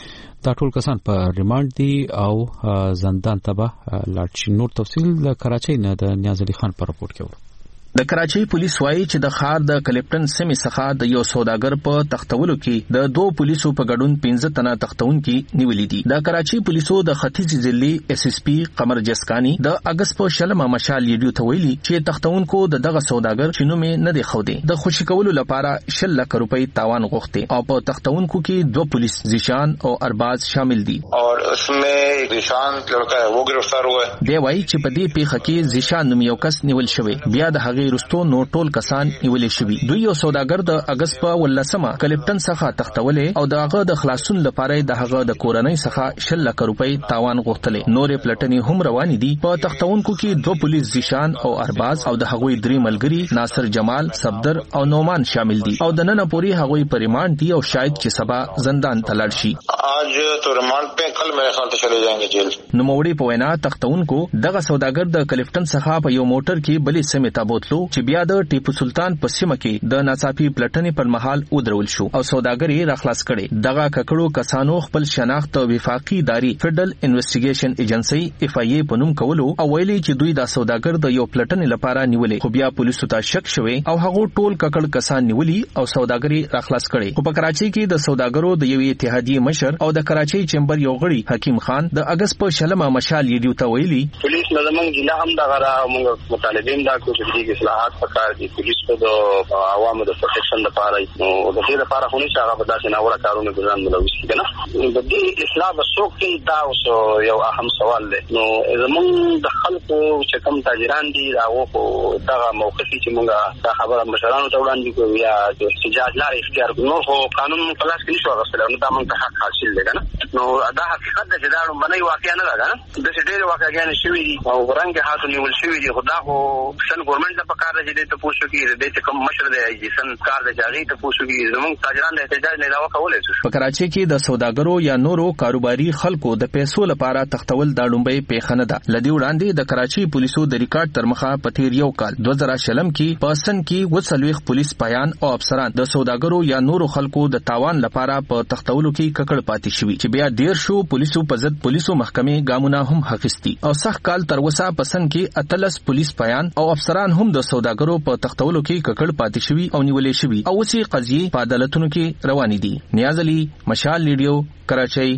دا ټول کسان په ریماند دي او زندان ته به لاړ شي. نور تفصیل د کراچۍ نه د نیاز علي خان په راپور کې ورو. د کراچي پولیس وايي چې د ښار د کلیپټن سیمې څخه د یو سوداګر په تختولو کې د دوه پولیسو په ګډون پنځه تنه تختونکي نیولې دي. د کراچي پولیسو د ختیځ ضلع اس اس پی قمر جسکانی د اگست په شلمه مشال لیډیو ته ویلي چې تختونکو د دغه سوداګر شنو مې نه دی خو دی د خوشی کولو لپاره شل لک روپۍ تاوان غوښته او په تختونکو کې دوه پولیس زیشان او ارباز شامل دي. اور اسمه زیشان لڑکا ہے وہ گرفتار ہوا ہے. دی وايي چې په دې پیښه کې زیشان نوم یو کس نیول شوی. بیا د رستو نو ټول کسان نیولې شوی. دوی یو سوداګر د اگست په ولسمه کلیپټن څخه تختولې او دغه د خلاصون لپاره دغه د کورنۍ څخه شل لک روپۍ تاوان غوښتلې. نورې پلټنې هم روانې دي. په تختونکو کې دوه پولیس زیشان او ارباز او د هغوی درې ملګری ناصر جمال صفدر او نومان شامل دي او د نن پورې هغوی په ریماند دي او شاید چې سبا زندان ته لاړ شي. آج تو ریماند په کل میرے خیال ته چلے جائیں گے جیل. نو موړي په وینا تختونکو دغه سوداګر د کلیپټن څخه په یو موټر کې بلې سیمې ته بوتلو چې بیا د ټیپو سلطان په سیمه کې د ناڅاپي پلټنې پر مهال ودرول شو او سوداګر یې راخلاص کړي. دغه ککړو کسانو خپل شناخت او وفاقي ادارې فدرل انویسټیګیشن ایجنسی اف ای ای په نوم کولو او ویلي چې دوی دا سوداګر د یو پلټنې لپاره نیولې خو بیا پولیسو ته شک شوی او هغه ټول ککړ کسان نیولي او سوداګر یې راخلاص کړي. خو په کراچۍ کې د سوداګرو د یوې اتحادیې مشر او د کراچۍ چیمبر یو غړي حکیم خان د اگست په شلمه مشال لیډیو ته ویلي پولیس نظام ضلع هم دا غره موږ مطالبین دا کوم چې اصلاحات پکار دي. پولیس په د عوامو د پروټیکشن لپاره نو د دې لپاره خو نه هغه په داسې ناوړه کارونه ګرځان ملوث کیږي نه. د دې اصلاح به څوک کوي دا اوس یو اهم سوال دی. نو زموږ د خلکو چې کوم تاجران دي هغه په دغه موقف چې موږ دا خبره مشرانو ته وړاندې کوو یا د احتجاج لارې اختیار کوو. نو خو قانون په لاس کې نشو غوښتل نو دا موږ ته حق حاصل دی نه. نو دا حقیقت دی چې دا باندې واقعیا نه ده نه د ډېر واقعیان شوي دي او رنګ هاتو نیول شوي دي. خو دا خو سن ګورنمنت ته پکار دی چې ته پوښتنه کوي د دې کوم مشر دی چې سن کار دی چې ته پوښتنه کوي زموږ تاجران د احتجاج نه علاوه کولای شي. په کراچۍ کې د سوداګرو یا نورو کاروباري خلکو د پیسو لپاره تختول دا لومبۍ پیښه نه ده. لدی وړاندې د کراچۍ پولیسو د ریکارډ تر مخه په تیر یو کال دوه زره شلم کې په سن کې وڅلويخ پولیس پایان او افسران د سوداګرو یا نورو خلکو د تاوان لپاره په تختولو کې ککړ پاتې شوي چې بیا ډیر شو پولیسو په ضد پولیسو محکمې ګامونه هم اخیستي او سخت کال تر وسه په سن کې اتلس پولیس پایان او افسران هم د سوداګرو په تختولو کې ککړ پاتې شوي او نیولې شوي او اوسې قضیې په عدالتونو کې روانې دي. نیاز علي مشال لیډیو کراچۍ.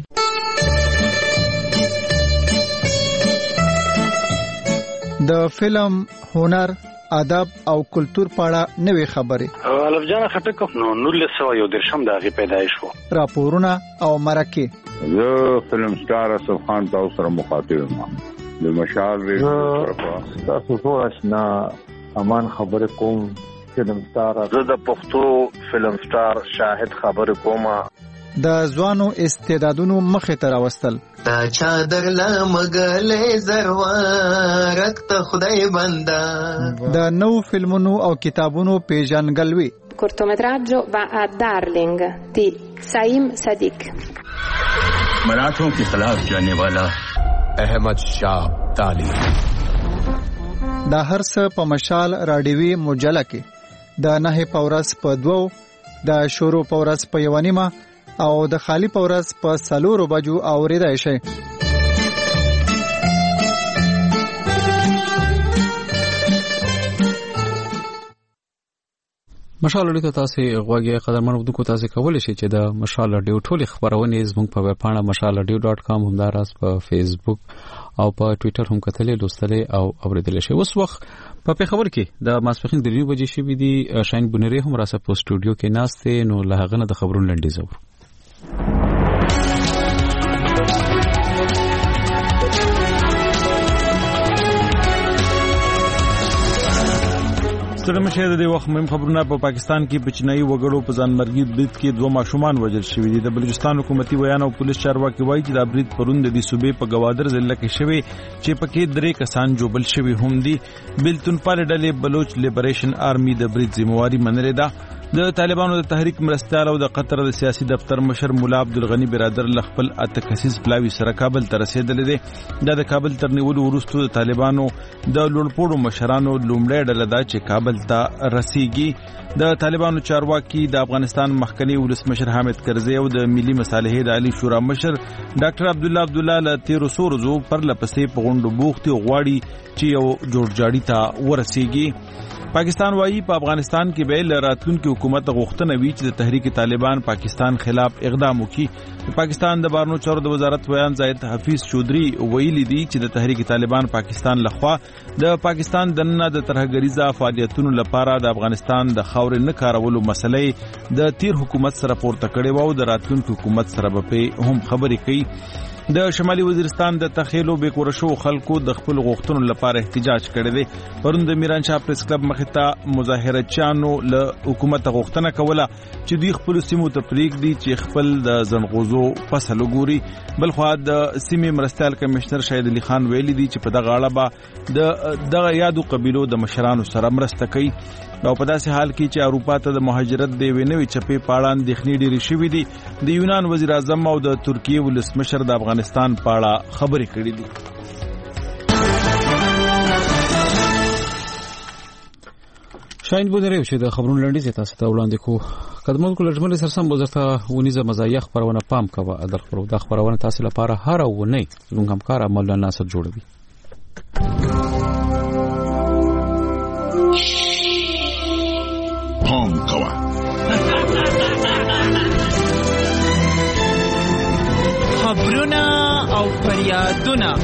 د فلم هنر ادب او کلچر پاړه نوې خبرې الف جان خټک نو نولس سو یو درشم دغه پیدایش وو. راپورونه او مرکه زه فلم سٹار اسف خان تاسو سره مخاطب یم. د مشال ریډیو تاسو ټول آشنا امان خبره کوم. فلم سٹار زه د پښتو فلم سٹار شاهد خبره کوم. د ځوانو استعدادونو مخه ته راوستل دا چادر لمغلې زروارت ته خدای بندا. د نو فلمونو او کتابونو پیژنګلوي. cortometraggio va a Darling di Saim Sadiq. मराठों के खिलाफ जाने वाला अहमद शाह ताली. دا هر څه په مشال راډیوي مجله کې د نه پورس په دوو د شورو پورس په یوانیمه او د خالی پورس په سلورو بجو اوریدای شي. مشال اړیکه تاسو غوږی قدرمن ودکو تاسو کولای شئ چې د مشال اډیو ټولې خبرونه زموږ په ویب پاڼه مشال اډیو ډاټ کام همداراز په فیسبوک او په ټوئیټر هم کتلې لوستلې او اوریدلې شئ. اوس وخت په خبر کې د ماسپخین د نیو بجې شوې دي. شاین بنيري هم راسه په سټوډیو کې ناشته نو له هغه نه د خبرونو لنډیز اورو. ستړي مشه د وخت مهم خبرونه په پاکستان کې په چینایي وګړو په ځانمرګي برید کې دوه ماشومان وژل شوي دي. د بلوچستان حکومتي بیان او پولیس چارواکي وایي چې دا برید پروند د صوبې په گوادر ضلع کې شوی چې پکې درې کسان جوړل شوي هم دي. بلتون پال ډلې بلوچ لیبریشن آرمي د برید ذمہواری منلې ده. د طالبانو د تحریک مرستیال او د قطر د سیاسي دفتر مشر مولا عبدالغنی برادر لخپل اتکسیز پلاوی سره کابل ته رسیدلې دي. دا د کابل تر نیولو وروسته د طالبانو د لوړپوړو مشرانو لومړی ډله ده چې کابل ته رسیږي. د طالبانو چارواکي د افغانستان مخکنی ولسمشر حامد کرزی او د ملي مصالحې د عالی شورا مشر ډاکټر عبد الله عبد الله له تیرو سورزو پر لپسې په غونډو بوختي غواړي چې یو جوړجاړي ته ورسیږي. پاکستان وايي په افغانستان کې به ل راتلونکي حکومت غوښتنه وی چې د تحریک طالبان پاکستان خلاف اقدام وکړي. پاکستان د بهرنیو چارو د وزارت بیان زائد حفیظ چودھری ویلي دي چې د تحریک طالبان پاکستان لخوا د پاکستان دننه د ترهګریزه فعالیتونو لپاره د افغانستان د خاورې نه کارولو مسلې د تیر حکومت سره پورته کړي وو. د راتلونکي حکومت سره به هم خبرې کوي. د شمالي وزیرستان د تخیلو بیکورشو خلکو د خپل غوښتنو لپاره احتجاج کړی دی. پرون د میران شاه پریس کلب مخته مظاهرچیانو له حکومت غوښتنه کوله چې دوی خپل سیمو ته پریږدي چې خپل د زنغوزو فصل وګوري. بل خو د سیمې مرستیال کمشنر شهید علي خان ویلي دي چې په دغه اړه به د دغه یادو قبیلو د مشرانو سره مرسته کوي. او په داسې حال کې چې اروپا ته د مهاجرت د وینوي چپې پاړان د خني ډېری شوې دي. د یونان وزیر اعظم او د ترکیه ولسمشر د افغانستان په اړه خبرې کړې دي. شاین بنيري چې د خبرونو لنډیز تاسو ته وړاندې کو قدمون کو لجمل سرسم وزارت ونیزه مزایخ خبرونه پام کوه. د خبرو د خبرونه تاسو لپاره هر ونه زموږ همکار مولانا ناصر جوړوي. پام کوه خبرونه او فریادونه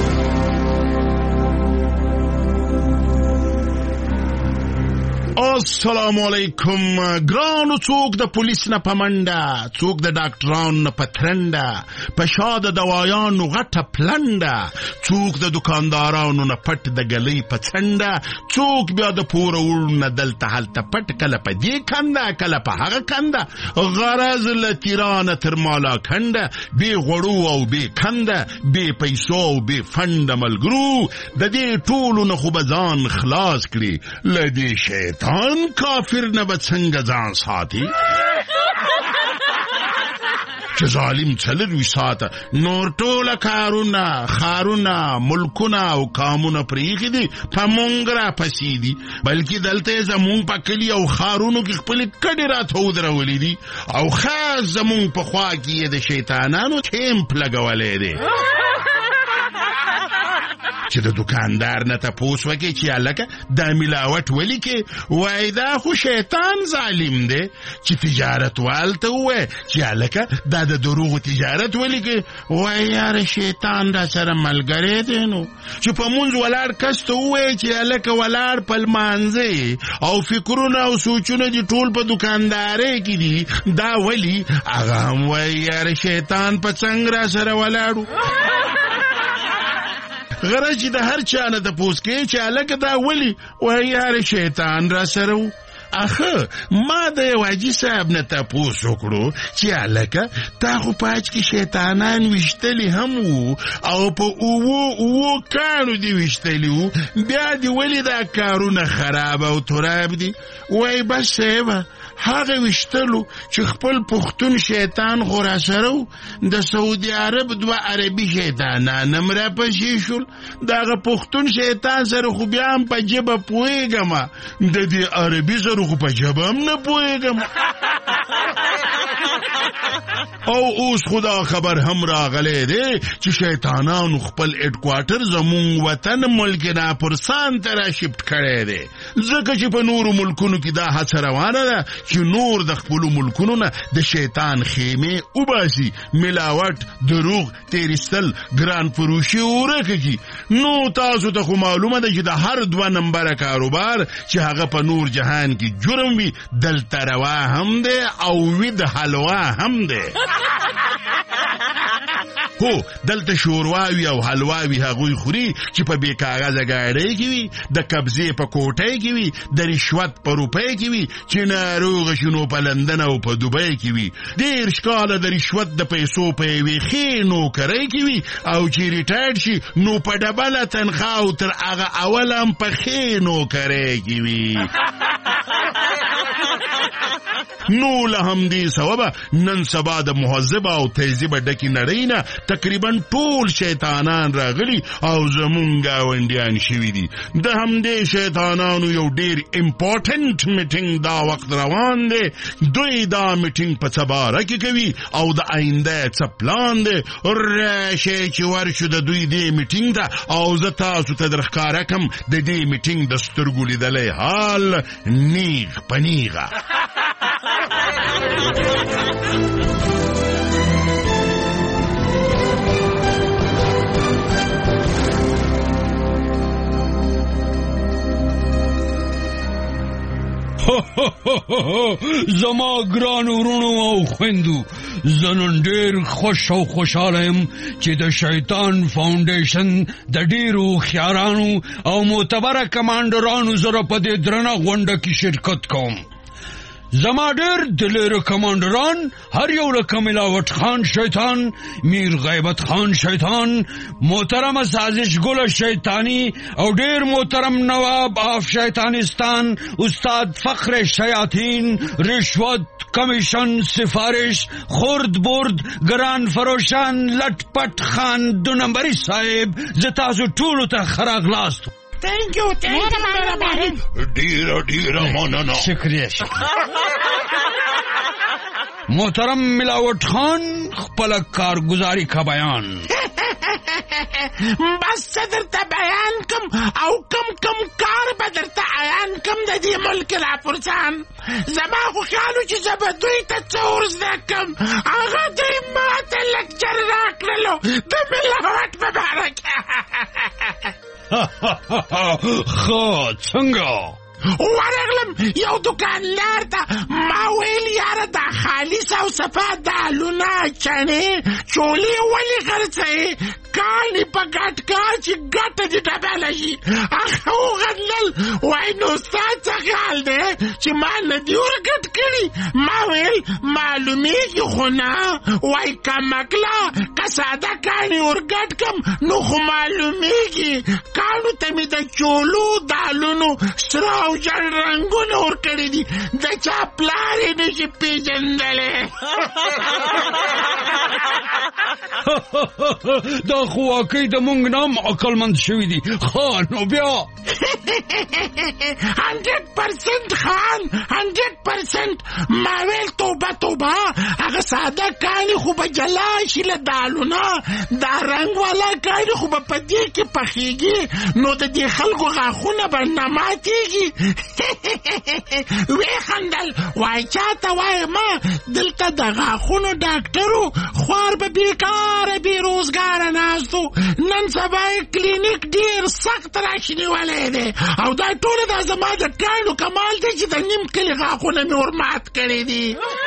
السلام علیکم. ګرانو څوک د پولیس نه پمنډه، څوک د ډاکټرانو نه پترنده، په شا د دوايانو غټه پلنده، څوک د دکاندارانو نه پټ د ګلۍ په څنډه، څوک بیا د پوره وړو نه دلته هلته پټ، کله په دې کنده کله په هغه کنده، غرض له تیرانه تر مالا کنده، بې غوړو او بې کنده، بې پیسو او بې فنده ملګرو، د دې ټولو نه خو به ځان خلاص کړي له دې شیطان ان کافر نه به څنګه ځان ساتي چې ظالم څلوي ساته نور ټوله کارونه خارونه ملکونه او قامونه پرېږي دي په مونږ را پسې دي، بلکې دلته زمونږ په کلي او خارونو کې خپلې کډې راته ودرولې دي او خاص زمونږ په خوا کې یې د شیطانانو کیمپ لګولی دی چې د دکاندار نه تپوس وکړي چې هلکه دا ملاوټ ولیکې، وایي دا خو شیطان ظالم دی. چې تجارت والته ووایي چې هلکه دا د دروغو تجارت ولیکې، وایي یاره شیطان را سره ملګری دی. نو چې په مونځ ولاړ کس ته ووایي چې هلکه ولاړ په لمانځه او فکرونه او سوچونه دي ټول په دکاندارۍ کې دي، دا ولي؟ هغه هم وایي یاره شیطان په څنګ را سره ولاړو. غره چې د هر چا نه تپوس کې چې هلکه دا ولي، وایي یاره شیطان را سره و. اخه ما د یو حاجي صاحب نه تپوس وکړو چې هلکه تا خو پاچ کې شیطانان ویشتلي هم وو او په اوو اوو کاڼو دي ویشتلي وو، بیا دې ولې دا کارونه خراب او تراب دي؟ وایي بس صاحبه هغه ویشتلو چې خپل پښتون شیطان خو را سره و، د سعودي عرب دوه عربي شیطانان هم را پسې شول، د هغه پښتون شیطان سره خو بیا هم په ژبه پوهېږم، د دې عربي سره خو په ژبه هم نه پوهېږم. او اوس خدا خبر هم راغلی دی چې شیطانانو خپل هډکواټر زموږ وطن ملک ناپرسان ته را شفټ کړی دی، ځکه چې په نورو ملکونو کې دا هڅه روانه ده چې نور د خپلو ملکونو نه د شیطان خیمې وباسي، ملاوټ، دروغ، تیرستل، ګران فروشي ورکه کی. نو تاسو ته خو معلومه ده چې د هر دوه نمبره کاروبار چې هغه په نور جهان کې جرم وي دلته روا هم دی او وي د حلوا هم دی. هو دلته شورواوي او حلواوي هغوی خوري چې په بې کاغذه ګاډۍ کې وي، د قبضې په کوټۍ کې وي، د رشوت په روپۍ کې وي، چې ناروغه شي نو په لندن او په دوبۍ کې وي، دېرش کاله د رشوت د پیسو په یوې ښې نوکرۍ کې وي، او چې ریټایرډ شي نو په ډبله تنخواه او تر هغه اوله هم په ښې نوکرۍ کې وي. نو له همدې سببه نن سبا د مهذبه او تهذیبه ډکې نړۍ نه تقریبا ټول شیطانان راغلي او زمونږ ګاونډیان شوي دي. د همدې شیطانانو یو ډېر امپورټنټ میټینګ دا وخت روان دی. دوی دا میټینګ په څه باره کې کوي او د آینده څه پلان دی. راشئ چې ورشو د دوی دې میټینګ ته او زه تاسو ته در ښکاره کړم د دې میټینګ د سترګو لیدلی حال نیغ په نیغه. زما ګران ورونو او خویندو، زه نن ډېر خوش او خوشحاله یم چې د شیطان فاونډیشن د ډېرو هوښیارانو او معتبره کمانډرانو سره په دې درنه غونډه کې شرکت کوم. زما ډېر دلیره کمانډران، هر یو لکه ملاوټ خان شیطان، میر غیبت خان شیطان، محترم سازش ګل شیطانی او ډېر محترم نواب آف شیطانستان استاد فخر شیاطین، رشوت، کمیشن، سفارش، خورد برد، ګران فروشان، لټ پټ خان دو نمبري صاحب، زه تاسو ټولو ته ښه راغلاست. Thank you, thank you, مهرباني. ډیره ډیره مننه. شکریه. محترم ملاوټ خان خپل کارګزاري کا بیان. بس درته بیان کم او کم کم کار به درته عیان کم د دې ملک راپرسان. زما خو خیالو چې زه به دوی ته څه ورزده کم، هغه دوی ماته لکچر راکړلو د ملاوټ په باره کې. خو څنګه ورغلم یو دکاندار ته، ما ویل یاره دا خالص او صفا دالونه چڼې چولې ولې خرڅوې؟ کاڼي په ګټ کا چې ګټه دې ډبله شي. هغه وغندل، وایي نو ستا څه خیال دی چې ما نه دي ورګټ کړي؟ ما ویل معلومېږي خو نه. وایي کمکله که ساده کاڼي ورګټ کم نو خو معلومېږي. کاڼو ته مې د چولو دالونو سره او جړ رنګونه ورکړي دي، د چا پلار یې نشي پېژندلی. دا خو واقعي د مونږ نام عقلمند شوي دي. خان نو بیا هنډرډ پرسنټ خان هنډرډ پرسنټ. ما ویل توبه توبه، هغه ساده کاڼي خو به جلا شي له دالونه، دا رنګ والا کاڼي خو به په دې کې پخېږي، نو د دې خلکو غاښونه به نه ماتېږي. وی خندل، وای چاته وای ما دلته د غاښونو ډاکټرو خوار به بیکاره بې روزګاره ناستو، نن سبا یې کلینیک ډېر سخت راشنیولی دی، او دا ټوله دا زما د کاڼو کمال دی چې د نیم کلي غاښونه مې ورمات کړي دي.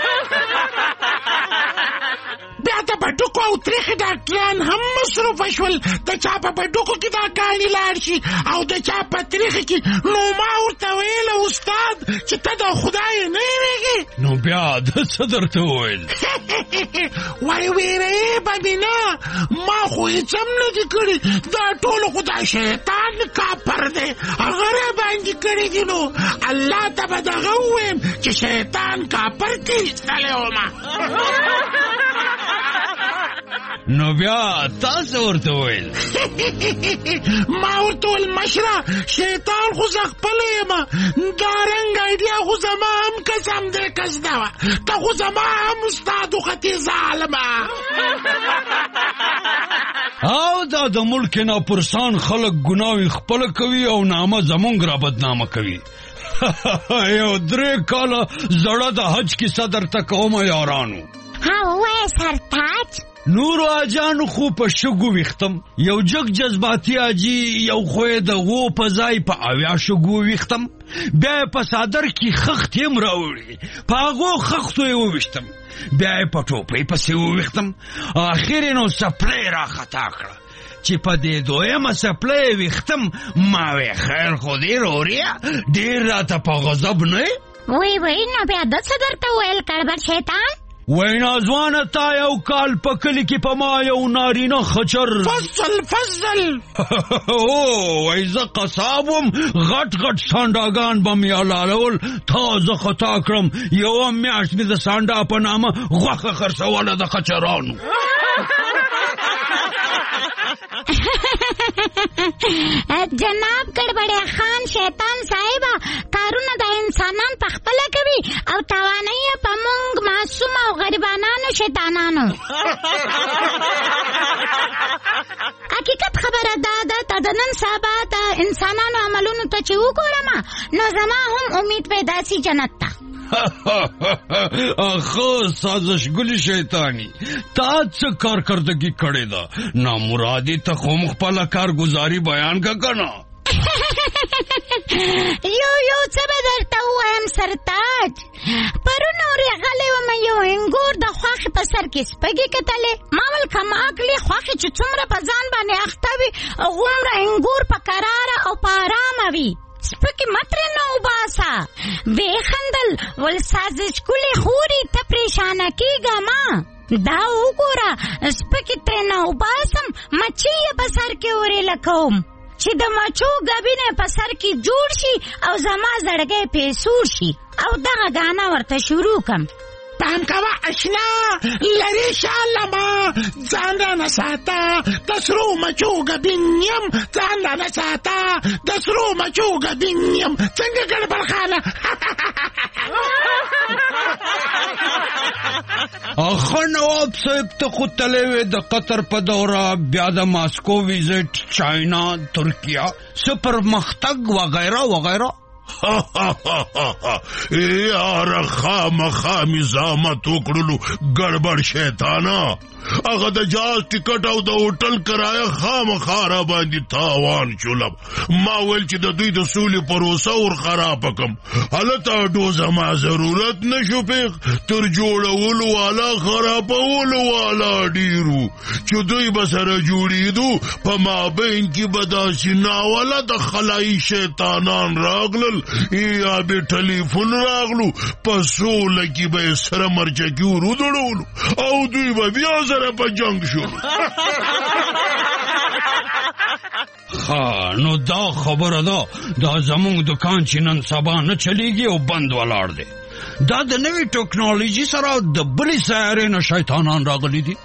بیا د بډوکو او تریخې ډاکټران هم مصروفه شول، د چا په بډوکو کې دا کاڼي لاړ شي او د چا په تریخې کې. نو ما ورته ویله استاد چې ته د خدای نه ویږي. نو بیا د څه درته وویل؟ وایي ویرې به مې نه، ما خو هېڅ هم نه دي کړي، دا ټولو خو دا شیطان کاپر دی، هغه را باندې کړي دي. نو الله ته به دغه ووایم چې شیطان کاپر کې ایستلی ومه. نو بیا تاسو ورته ویل؟ ما ورته ویل مشره شیطان خو زه خپله یم، دا رنګ ایډیا خو زما هم قسم دی مرکز دا وه ته خو زما هم استاد وختې ظالمه او دا د ملک ناپرسان خلک ګناوې خپله کوي او نامه زمونږ را بدنامه کوي یو درې کاله زړه د حج کیسه درته کومه یارانو ها ووایه سرتاج نورو اجانو خو په شګو ویختم یو جګ جذباتي اجي یو خوې د وو په ځای په اویا شګو ویختم بیا په صادر کې خخت هم راوړي په هغو خختو یې وویشتم بیا په ټوپۍ پسې وویختم اخر نو سپلۍ را خطا کړه چې په دې دویمه سپلۍ ویختم ما وی خیر خو دې روریا ډېر راته په غضب نه وی وی نو بیا د څه درته ویل کړبر شیطان وینا ځوانه تا یو کال په کلي کې په ما یو نارینه خچر فضل فضل وای زه قصاب وم غټ غټ سانډاګان به مې حلالول تازه خطا کړم یوه میاشت مې د سانډا په نامه غوښه خرڅوله د خچرانو جناب ګړبړیا خان شیطان صاحبه کارونه د انسانان په خپله کوي او توانایي یې په موږ معصوم او غریبانانو شیطانانو حقیقت خبره دا ده ته د نن سبا د انسانانو عملونو ته چې وګورم نو زما هم امید پیدا سي جنت ته اخو سازشګلی شیطانی تا څه کارکردګي کړې ده نامرادي ته خو خپله کارګزاري بیان کا کنه یو یو څه به درته ووایم سرتاج پرون ورغلی وم یو انګور د خواښې په سر کې سپږې کتلې ما ول کماکلې خواښې چې څومره په ځان باندې اخته وي هغومره انګور په کراره او په ارامه وي سپکی متر نو باسا وی خندل ول سازش کلی خوري ته پریشانه کیږه ما دا وګوره سپکی تر نو باسم مچي په سر کې اورې لکوم چې د مچو غبینه په سر کې جوړ شي او زما زړګې پیسور شي او دغه غانا ورته شروع کم پام کوه اشنا لرې شالما ځان رانه ساته د سرو مچو ګبین یم ځان رانه ساته د سرو مچو ګبین یم څنګه ګړبړ خانه اخه نواب صاحب ته خو تللی وې د قطر په دوره بیا د ماسکو ویزټ چاینا ترکیه څه پرمختګ وغیره وغیره یاره خامخا مې زحمت وکړلو ګړبړ شیطانه هغه د جاز ټکټ او د هوټل کرایه خامخا را باندې تاوان شولم ما ویل چې د دوی د سولې پروسه ور خرابه کړم هلته اډو زما ضرورت نه شو پیښ تر جوړولو والا خرابولو والا ډېرو چې دوی به سره جوړېدو په مابین کې به داسې ناوله د خلایي شیطانان راغلل یا به ټلیفون راغلو په سوله کې به یې سره مرچکي ور ودړولو او دوی به بیا سره په جنگ شو ها نو دا خبره ده دا زمونږ دکان چې نن سبا نه چلیږي او بند ولاړ دی دا د نوې ټکنالوژي سره د بلې سیارې نه شیطانان راغلي دي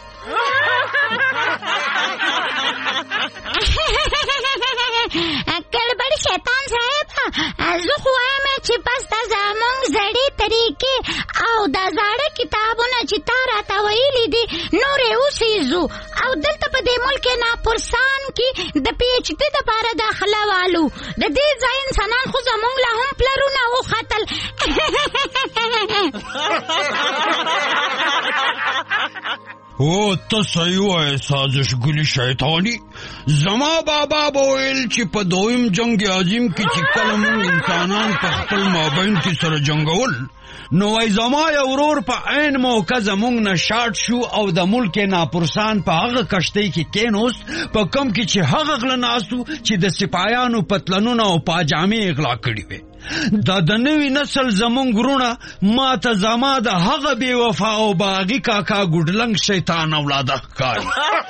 ګړبړ شیطان صاحب زه خو وایم چې بس دا زمونږ زړې طریقې او دا زاړه کتابونه چې تا راته ویلي دي نورې وسیزو او دلته په دې ملک ناپرسان کې د پی ایچ ډي دپاره داخله والو د دې ځای انسانان خو زمونږ له هم پلرونه وختل او ته صحیح وایې سازشګلي شیطاني زما بابا به ویل چې په دویم جنگ عظیم کې چې کله موږ انسانان په خپل مابین کې سره جنګول نو وای زما یو ورور په عین موقع زمونږ نه شاټ شو او د ملک ناپرسان په هغه کشتۍ کې کېنوست په کم کې چې هغه غله ناستو چې د سپایانو پتلنونه او پاجامې اغلا کړي وي دا د نوي نسل زمونږ ورونه ما ته زما د هغه بې وفا او باغي کاکا ګوډلنګ شیطان اولاده ښکاري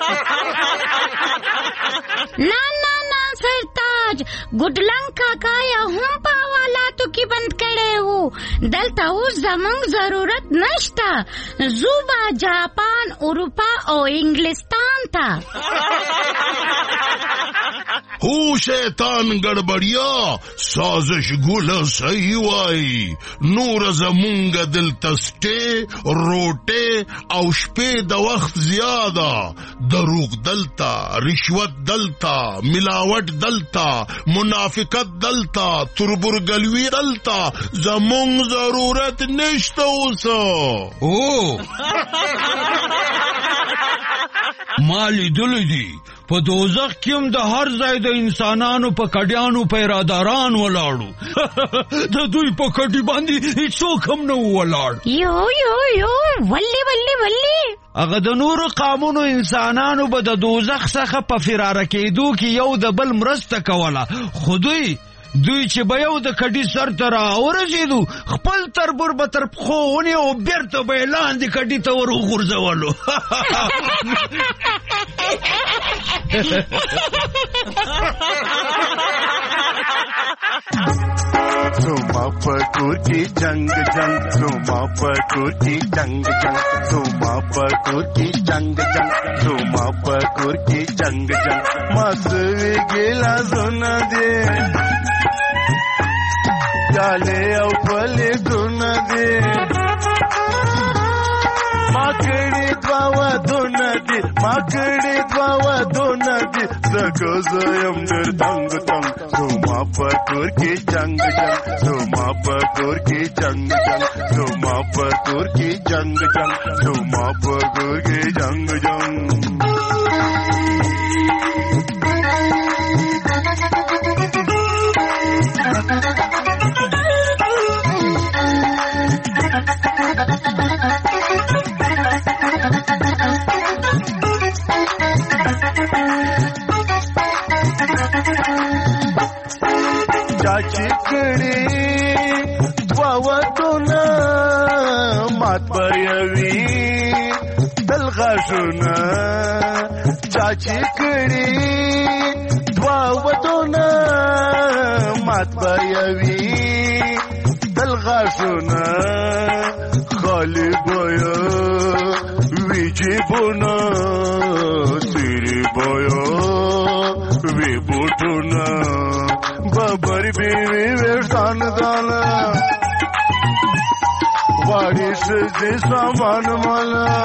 نه نه نه سرتاج ګوډلنګ کاکا یا هم په حوالاتو کې بند کړی وو دلته اوس زمونږ ضرورت نشته زو به جاپان اروپا او انګلستان ته هو شیطان گڑبڑیا سازش گل صحیح وای نور زمونږ دلته سټې روټې او شپې د وخت زیاده دروغ دلته رشوت دلته ملاوت دلته منافقت دلته تربورګلوي دلته زمونږ ضرورت نشته اوسه او مالی دلی دی په دوزخ کې هم د هر ځای د انسانانو په کډیانو پیراداران ولاړو د دوی په کډی باندې هیڅوک هم نه ولاړ یو یو یو ولې ولې ولې هغه د نورو قومونو انسانانو به د دوزخ څخه په فرار کېدو کې یو د بل مرسته کوله خو دوی دوی چې به یو د کډي سر ته راورسېدو خپل تربور به تر پښو ونیو او بېرته به یې لاندې کډي ته ور وغورځولو زما پکور کی جنگ جنگ زما پکور کی جنگ جنگ زما پکور کی جنگ جنگ زما پکور کی جنگ جنگ ماسوی ګیلا زونه دي چاله او پلي دونه دي ماکړي دوا دونه دي ماکړي دوا دونه دي زګو زم در دنګ دنګ زما پکور کی جنگ جنگ زما پکور کی جنگ جنگ زما پکور کی جنگ جنگ زما پکور کی جنگ جنگ چاچکڑی دواوتونا مات بیوی دلغاشونا چاچکڑی دواوتونا مات بیوی دلغاشونا خالی بیا ویجی بونا تیری بیا وی بوٹونا بابر بیوی ویرتان دانا وارش دی سامان مالا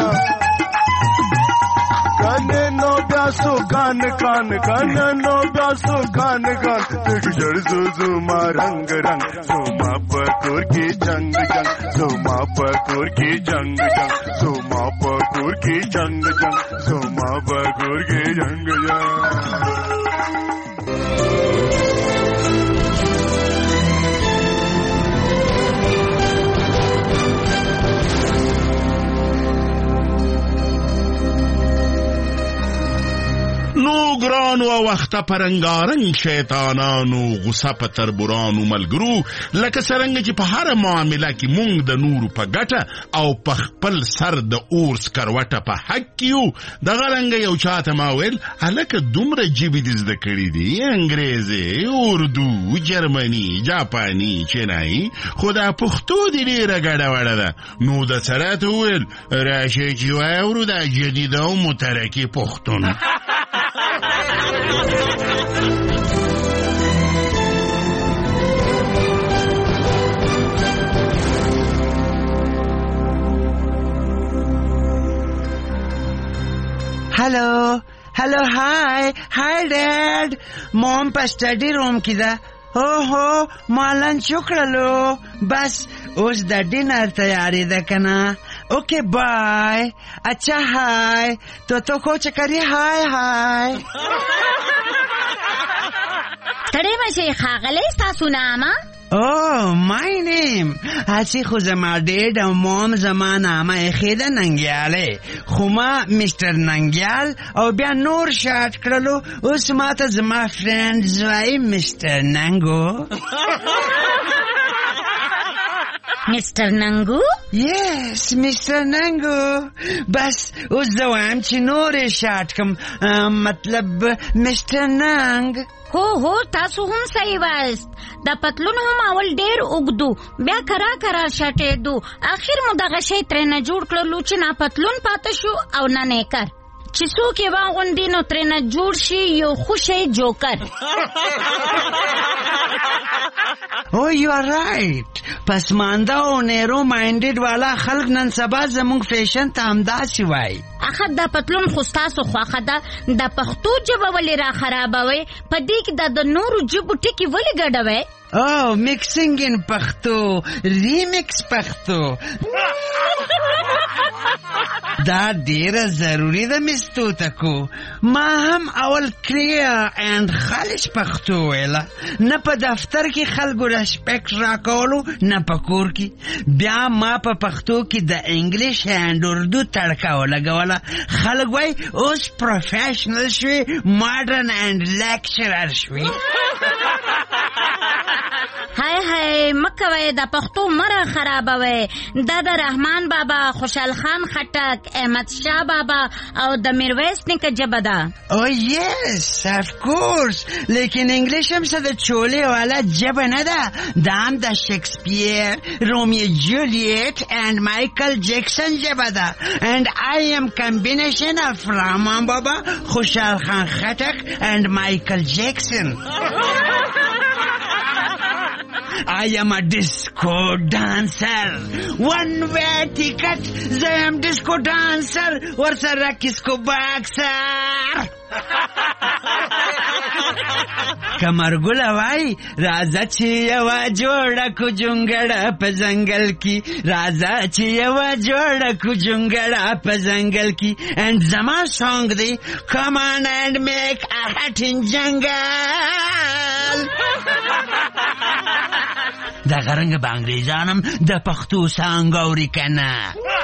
کانے نو بیاسو کان کان کان نو بیاسو کان کان تک جڑ زو زما رنگ رنگ زما پکور کی جنگ جنگ زما پکور کی جنگ جنگ زما پکور کی جنگ جنگ زما پکور کی جنگ جنگ نو ګرانو او وخته پرنګارنګ شیطانانو غصه په تربورانو ملګرو لکه څرنګه چې په هر معامله کې مونږ د نورو په ګټه او په خپل سر د اور سکروټه په حق کې د غرنګ یو چاته ما ویل هلکه دومره جیبې دې زده کړي دي انګریزي اردو جرمني جاپاني چینایي خو دا پښتو دې ډېره ګډه وډه ده نو د سره ویل راشئ چې واورو دا جدیده او مترکي پښتون Hello, hello, hi, hi dad. Mom pa study room ki da. Oh ho, ma lunch ukralo. Bas, us da dinner tayari da kana. Okay, bye. Acha hi. To to ko chakari hi hi. Tade ma she khagale sta sunama. Oh, my name. Asi خو زما ډیډ او مام زما نامه اخیده ننګیاله خو ما مستر ننګیال او بیا نور شارټ کړلو اوس ماته زما فرند زوی مستر ننګو مستر ننګو یس مستر ننګو بس اوس زوام چې نور شارټ کوم مطلب مستر ننګ هو هو تاسو هم صحیح وایست دا پتلون هم اول ډیر اوګدو بیا کرا کرا شټې دو اخر مو دغه شی ترنه جوړ کړلو چې نه پتلون پاتې شو او نه نیکر چې څوک یې واغوندي نو ترېنه جوړ شي یو خوشی جوکر. او یو آر رائٹ. پسمانده او نیرو مایندډ والا خلک نن سبا زموږ فیشن ته همداسې وایي. اخه دا پتلون خو ستاسو خوښه ده، د پښتو ژبه ولې را خرابوئ؟ په دې کې دا د نورو ژبو ټکي ولې ګډوئ؟ او مکسنګ ان پښتو، ریمکس پښتو. دا ډیره ضروری ده مستو تکو. ما هم اول کلیر اند خالص پښتو ویله، نه په دفتر کې خلکو ریسپیکټ راکولو نه په کور کې. بیا ما په پښتو کې د انګلیش اند اردو تړکه ولګوله. خلک وایي اوس پروفیشنل شوي، ماډرن اند لیکچرر شوي. هاي هاي مکوي د پښتو مره خرابوي. دا د رحمان بابا، خوشحال خان خټک، احمد شاه بابا او د میرویس نیکه ژبه ده. او یس اف کورس، لیکن انګلیش هم څه د چولې والا ژبه نه ده. دا هم د شکسپیر، رومیو جولیت اند مایکل جکسن ژبه ده. اند آی ام کمبینیشن اف رحمان بابا، خوشحال خان خټک اند مایکل جکسن. I am a disco dancer. One way ticket. I am disco dancer. Varsara kisko boxer. کمرګل وای راځه چې یو جوړه کو جونګړه په ځنګل کې، راځه چې یو جوړه کو جونګړه په ځنګل کې. and زما song دی come on and make a hut in jungle. دا غرنګ به انګریزانم د پښتو سانګ اوري کنه.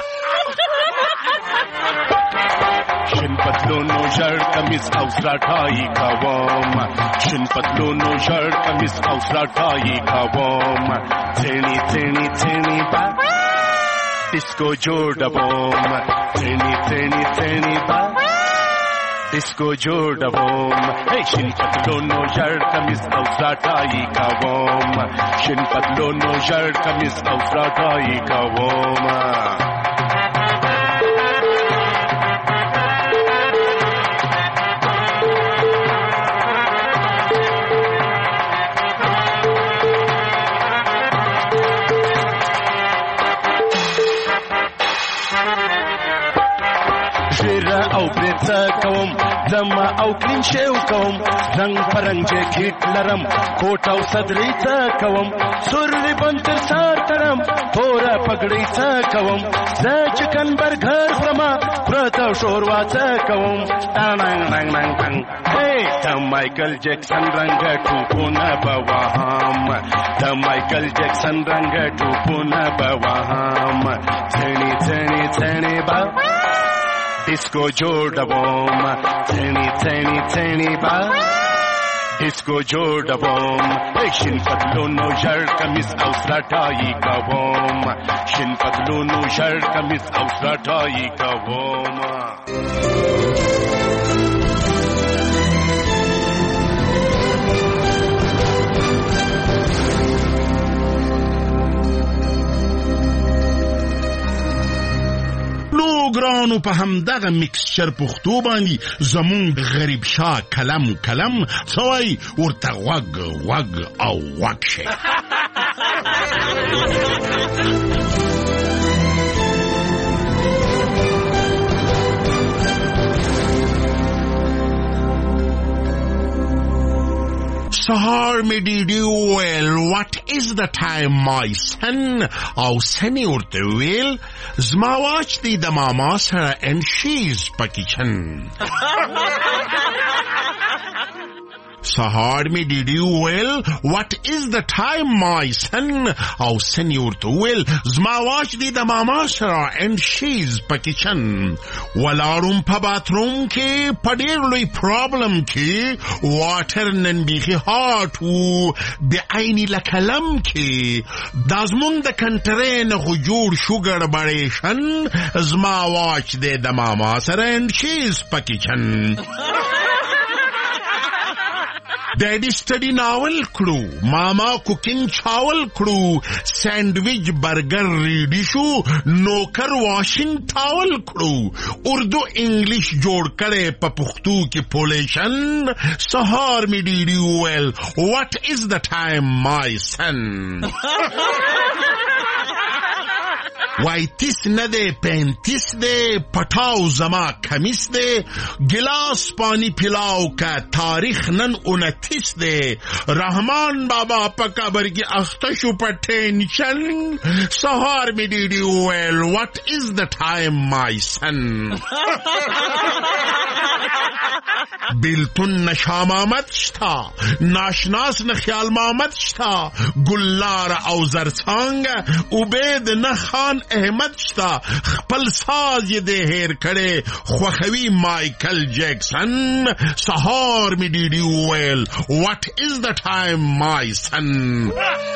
شن پتلونو ژړ کمیس او سراټای کوم، شن پتلونو ژړ کمیس او سراټای کوم. څېړي څېړي څېړي با ډیسکو جوړوم، څېړي څېړي څېړي با ډیسکو جوړوم. شن پتلونو ژړ کمیس او سراټای کوم، شن پتلونو ژړ کمیس او سراټای کوم. او برڅه کوم زما او کلین شیو کوم، رنگ پرنګ جیکټ لرم، کوټ او صدرې څه کوم، سور ریبن تر سر تړم، پوره پګړۍ څه کوم. زه چکن برګر خورم، پرته شوروا څه کوم. ټنګ ټنګ ټنګ ټنګ هی ته مایکل جکسن رنګ ټوپونه به وهم، ته مایکل جکسن رنګ ټوپونه به وهم. څڼې څڼې څڼې به ډیسکو جوړوم، څڼې څڼې څڼې به ډیسکو جوړوم. شین پتلونو ژړ کمیس او سراټای کوم، شین پتلونو ژړ کمیس او سراټای کوم. ګرانو په همدغه میکسچر پښتو باندې زمون غریب شاه کلم کلم سوای ورته غوږ غوږ او غوږ شي. سهار می دیدی ویل what is the time my son او سنی ورته ویل زما واچ دی د ماما سره and she's په کچن. سهار می دیدی ویل what is the time my son او سنی ورته ویل زما واچ دی د ماما سره and she's په کچن. ولارم په باتروم کې په ډېر لوی پرابلم کې واټر نن بیخي هاټ وو بعیني لکلم کې دا زمونږ د کنټرې نه خو جوړ شو ګړبړېشن زما واچ دی د ماما سره and she's په کچن. ډیډي سټډي ناول کړو، ماما کوکینګ چاول کړو، سینډویچ برګر ریډي شو، نوکر واشنګ ټاول کړو، اردو انګلیش جوړ کړي په پښتو کې پولیشن. سهار می ډیډي وویل what is the time my son. وای تیس نه دی پینتیس دی، پټاو زما کمیس دی، گلاس پانی پلاو کا تاریخ نن انتیس دی، رحمان بابا په قبر کې اخته شو په ټینشن. سهار می ډیډي وویل what is the time my son. بیلتون نشامامت شتا، ناشناس نه خیال مامت شتا، گلار او زرڅانګ عبید نه خان احمد شتا، خپل ساز یې د هیر کړي خوخوي مایکل جیکسن. سهار می ډیډي وویل what is the time my son.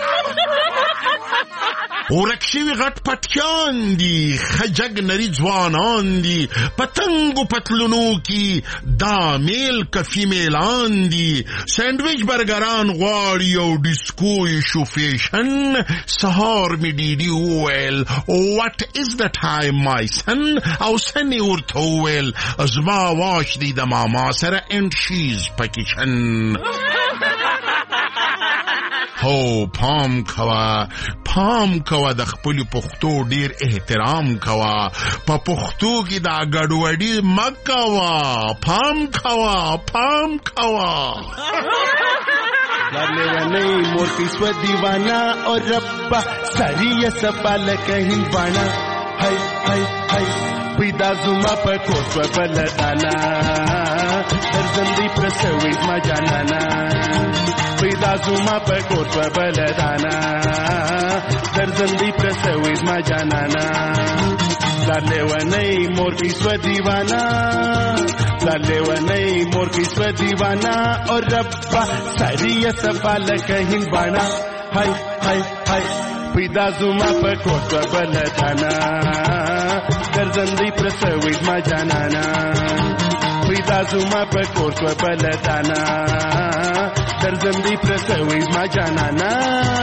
ورکشوی غټ پټیان دي، خجګ نری ځوانان دي، پتنګو پتلونو کی دا میل کفی میلان دي، سینډویچ برګران غواړي او ډیسکو شو فیشن. سهار می ډیډي وویل what is the time my son. او سنی ورته وویل زما واش دی د ماما سره and she's پکیشن. هو پام کوا پام کوا د خپل پښتو ډیر احترام کوا، په پښتو کې دا ګډوډي مکوا، پام کوا پام کوا. لارنے ونئی مورتی سو دیوانا اور ربا ساری سپال کہیں بانا. ہائی ہائی ہائی پیدا زما په کوڅه بلدانا، درزندی پرسوي ما جانانا. پیدا زما په کوڅه بلدانا، درزندی پرسوي ما جانانا. لارنے ونئی مورتی سو دیوانا، لارنے ونئی مورتی سو دیوانا اور ربا ساری سپال کہیں بانا. ہائی ہائی ہائی پیدا زما په کوڅه بلدانا، درزندی پرسوي ما جانانا. پیدا زما په کوڅه بلدانا، درزندی پرسوي ما جانانا.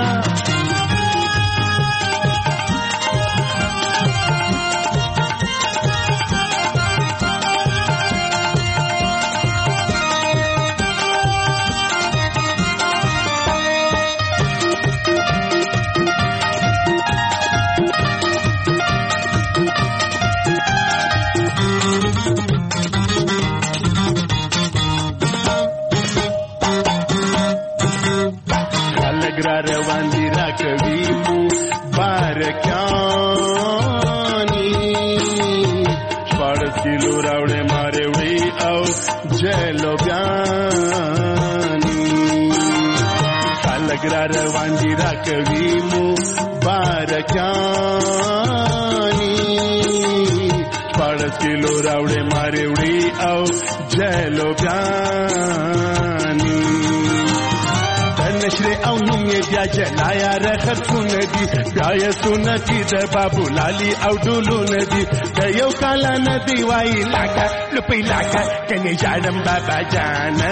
روان دی را کوي مو بارکانی، شپاړس کیلو راوړې مارې وړې او جلو بیانی. خلک را روان دی را کوي مو بارکانی، شپاړس کیلو راوړې مارې وړې او جلو بیانی. نشره او نوم یې بیا جلایا رخصونه دي، بیا یې سنتي د بابو لالي او ډولونه دي. د یو کال نه دی وایي لاکه لپی لاکه کنې جاړم بابا جانه.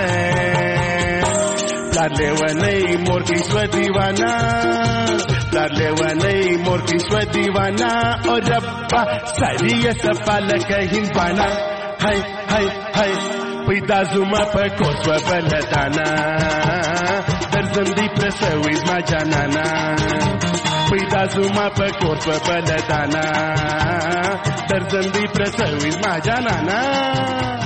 پلار لیونی مور کې سوه دیوانا، پلار لیونی مور کې سوه دیوانا او ربا سړي یې صفا لکه هندوانا. هی هی هی پیدا زما په کوڅه بلدانا، درزندی پرسوي ما جانانا. پیدا زما په کوڅه بلدانا، درزندی پرسوي ما جانانا.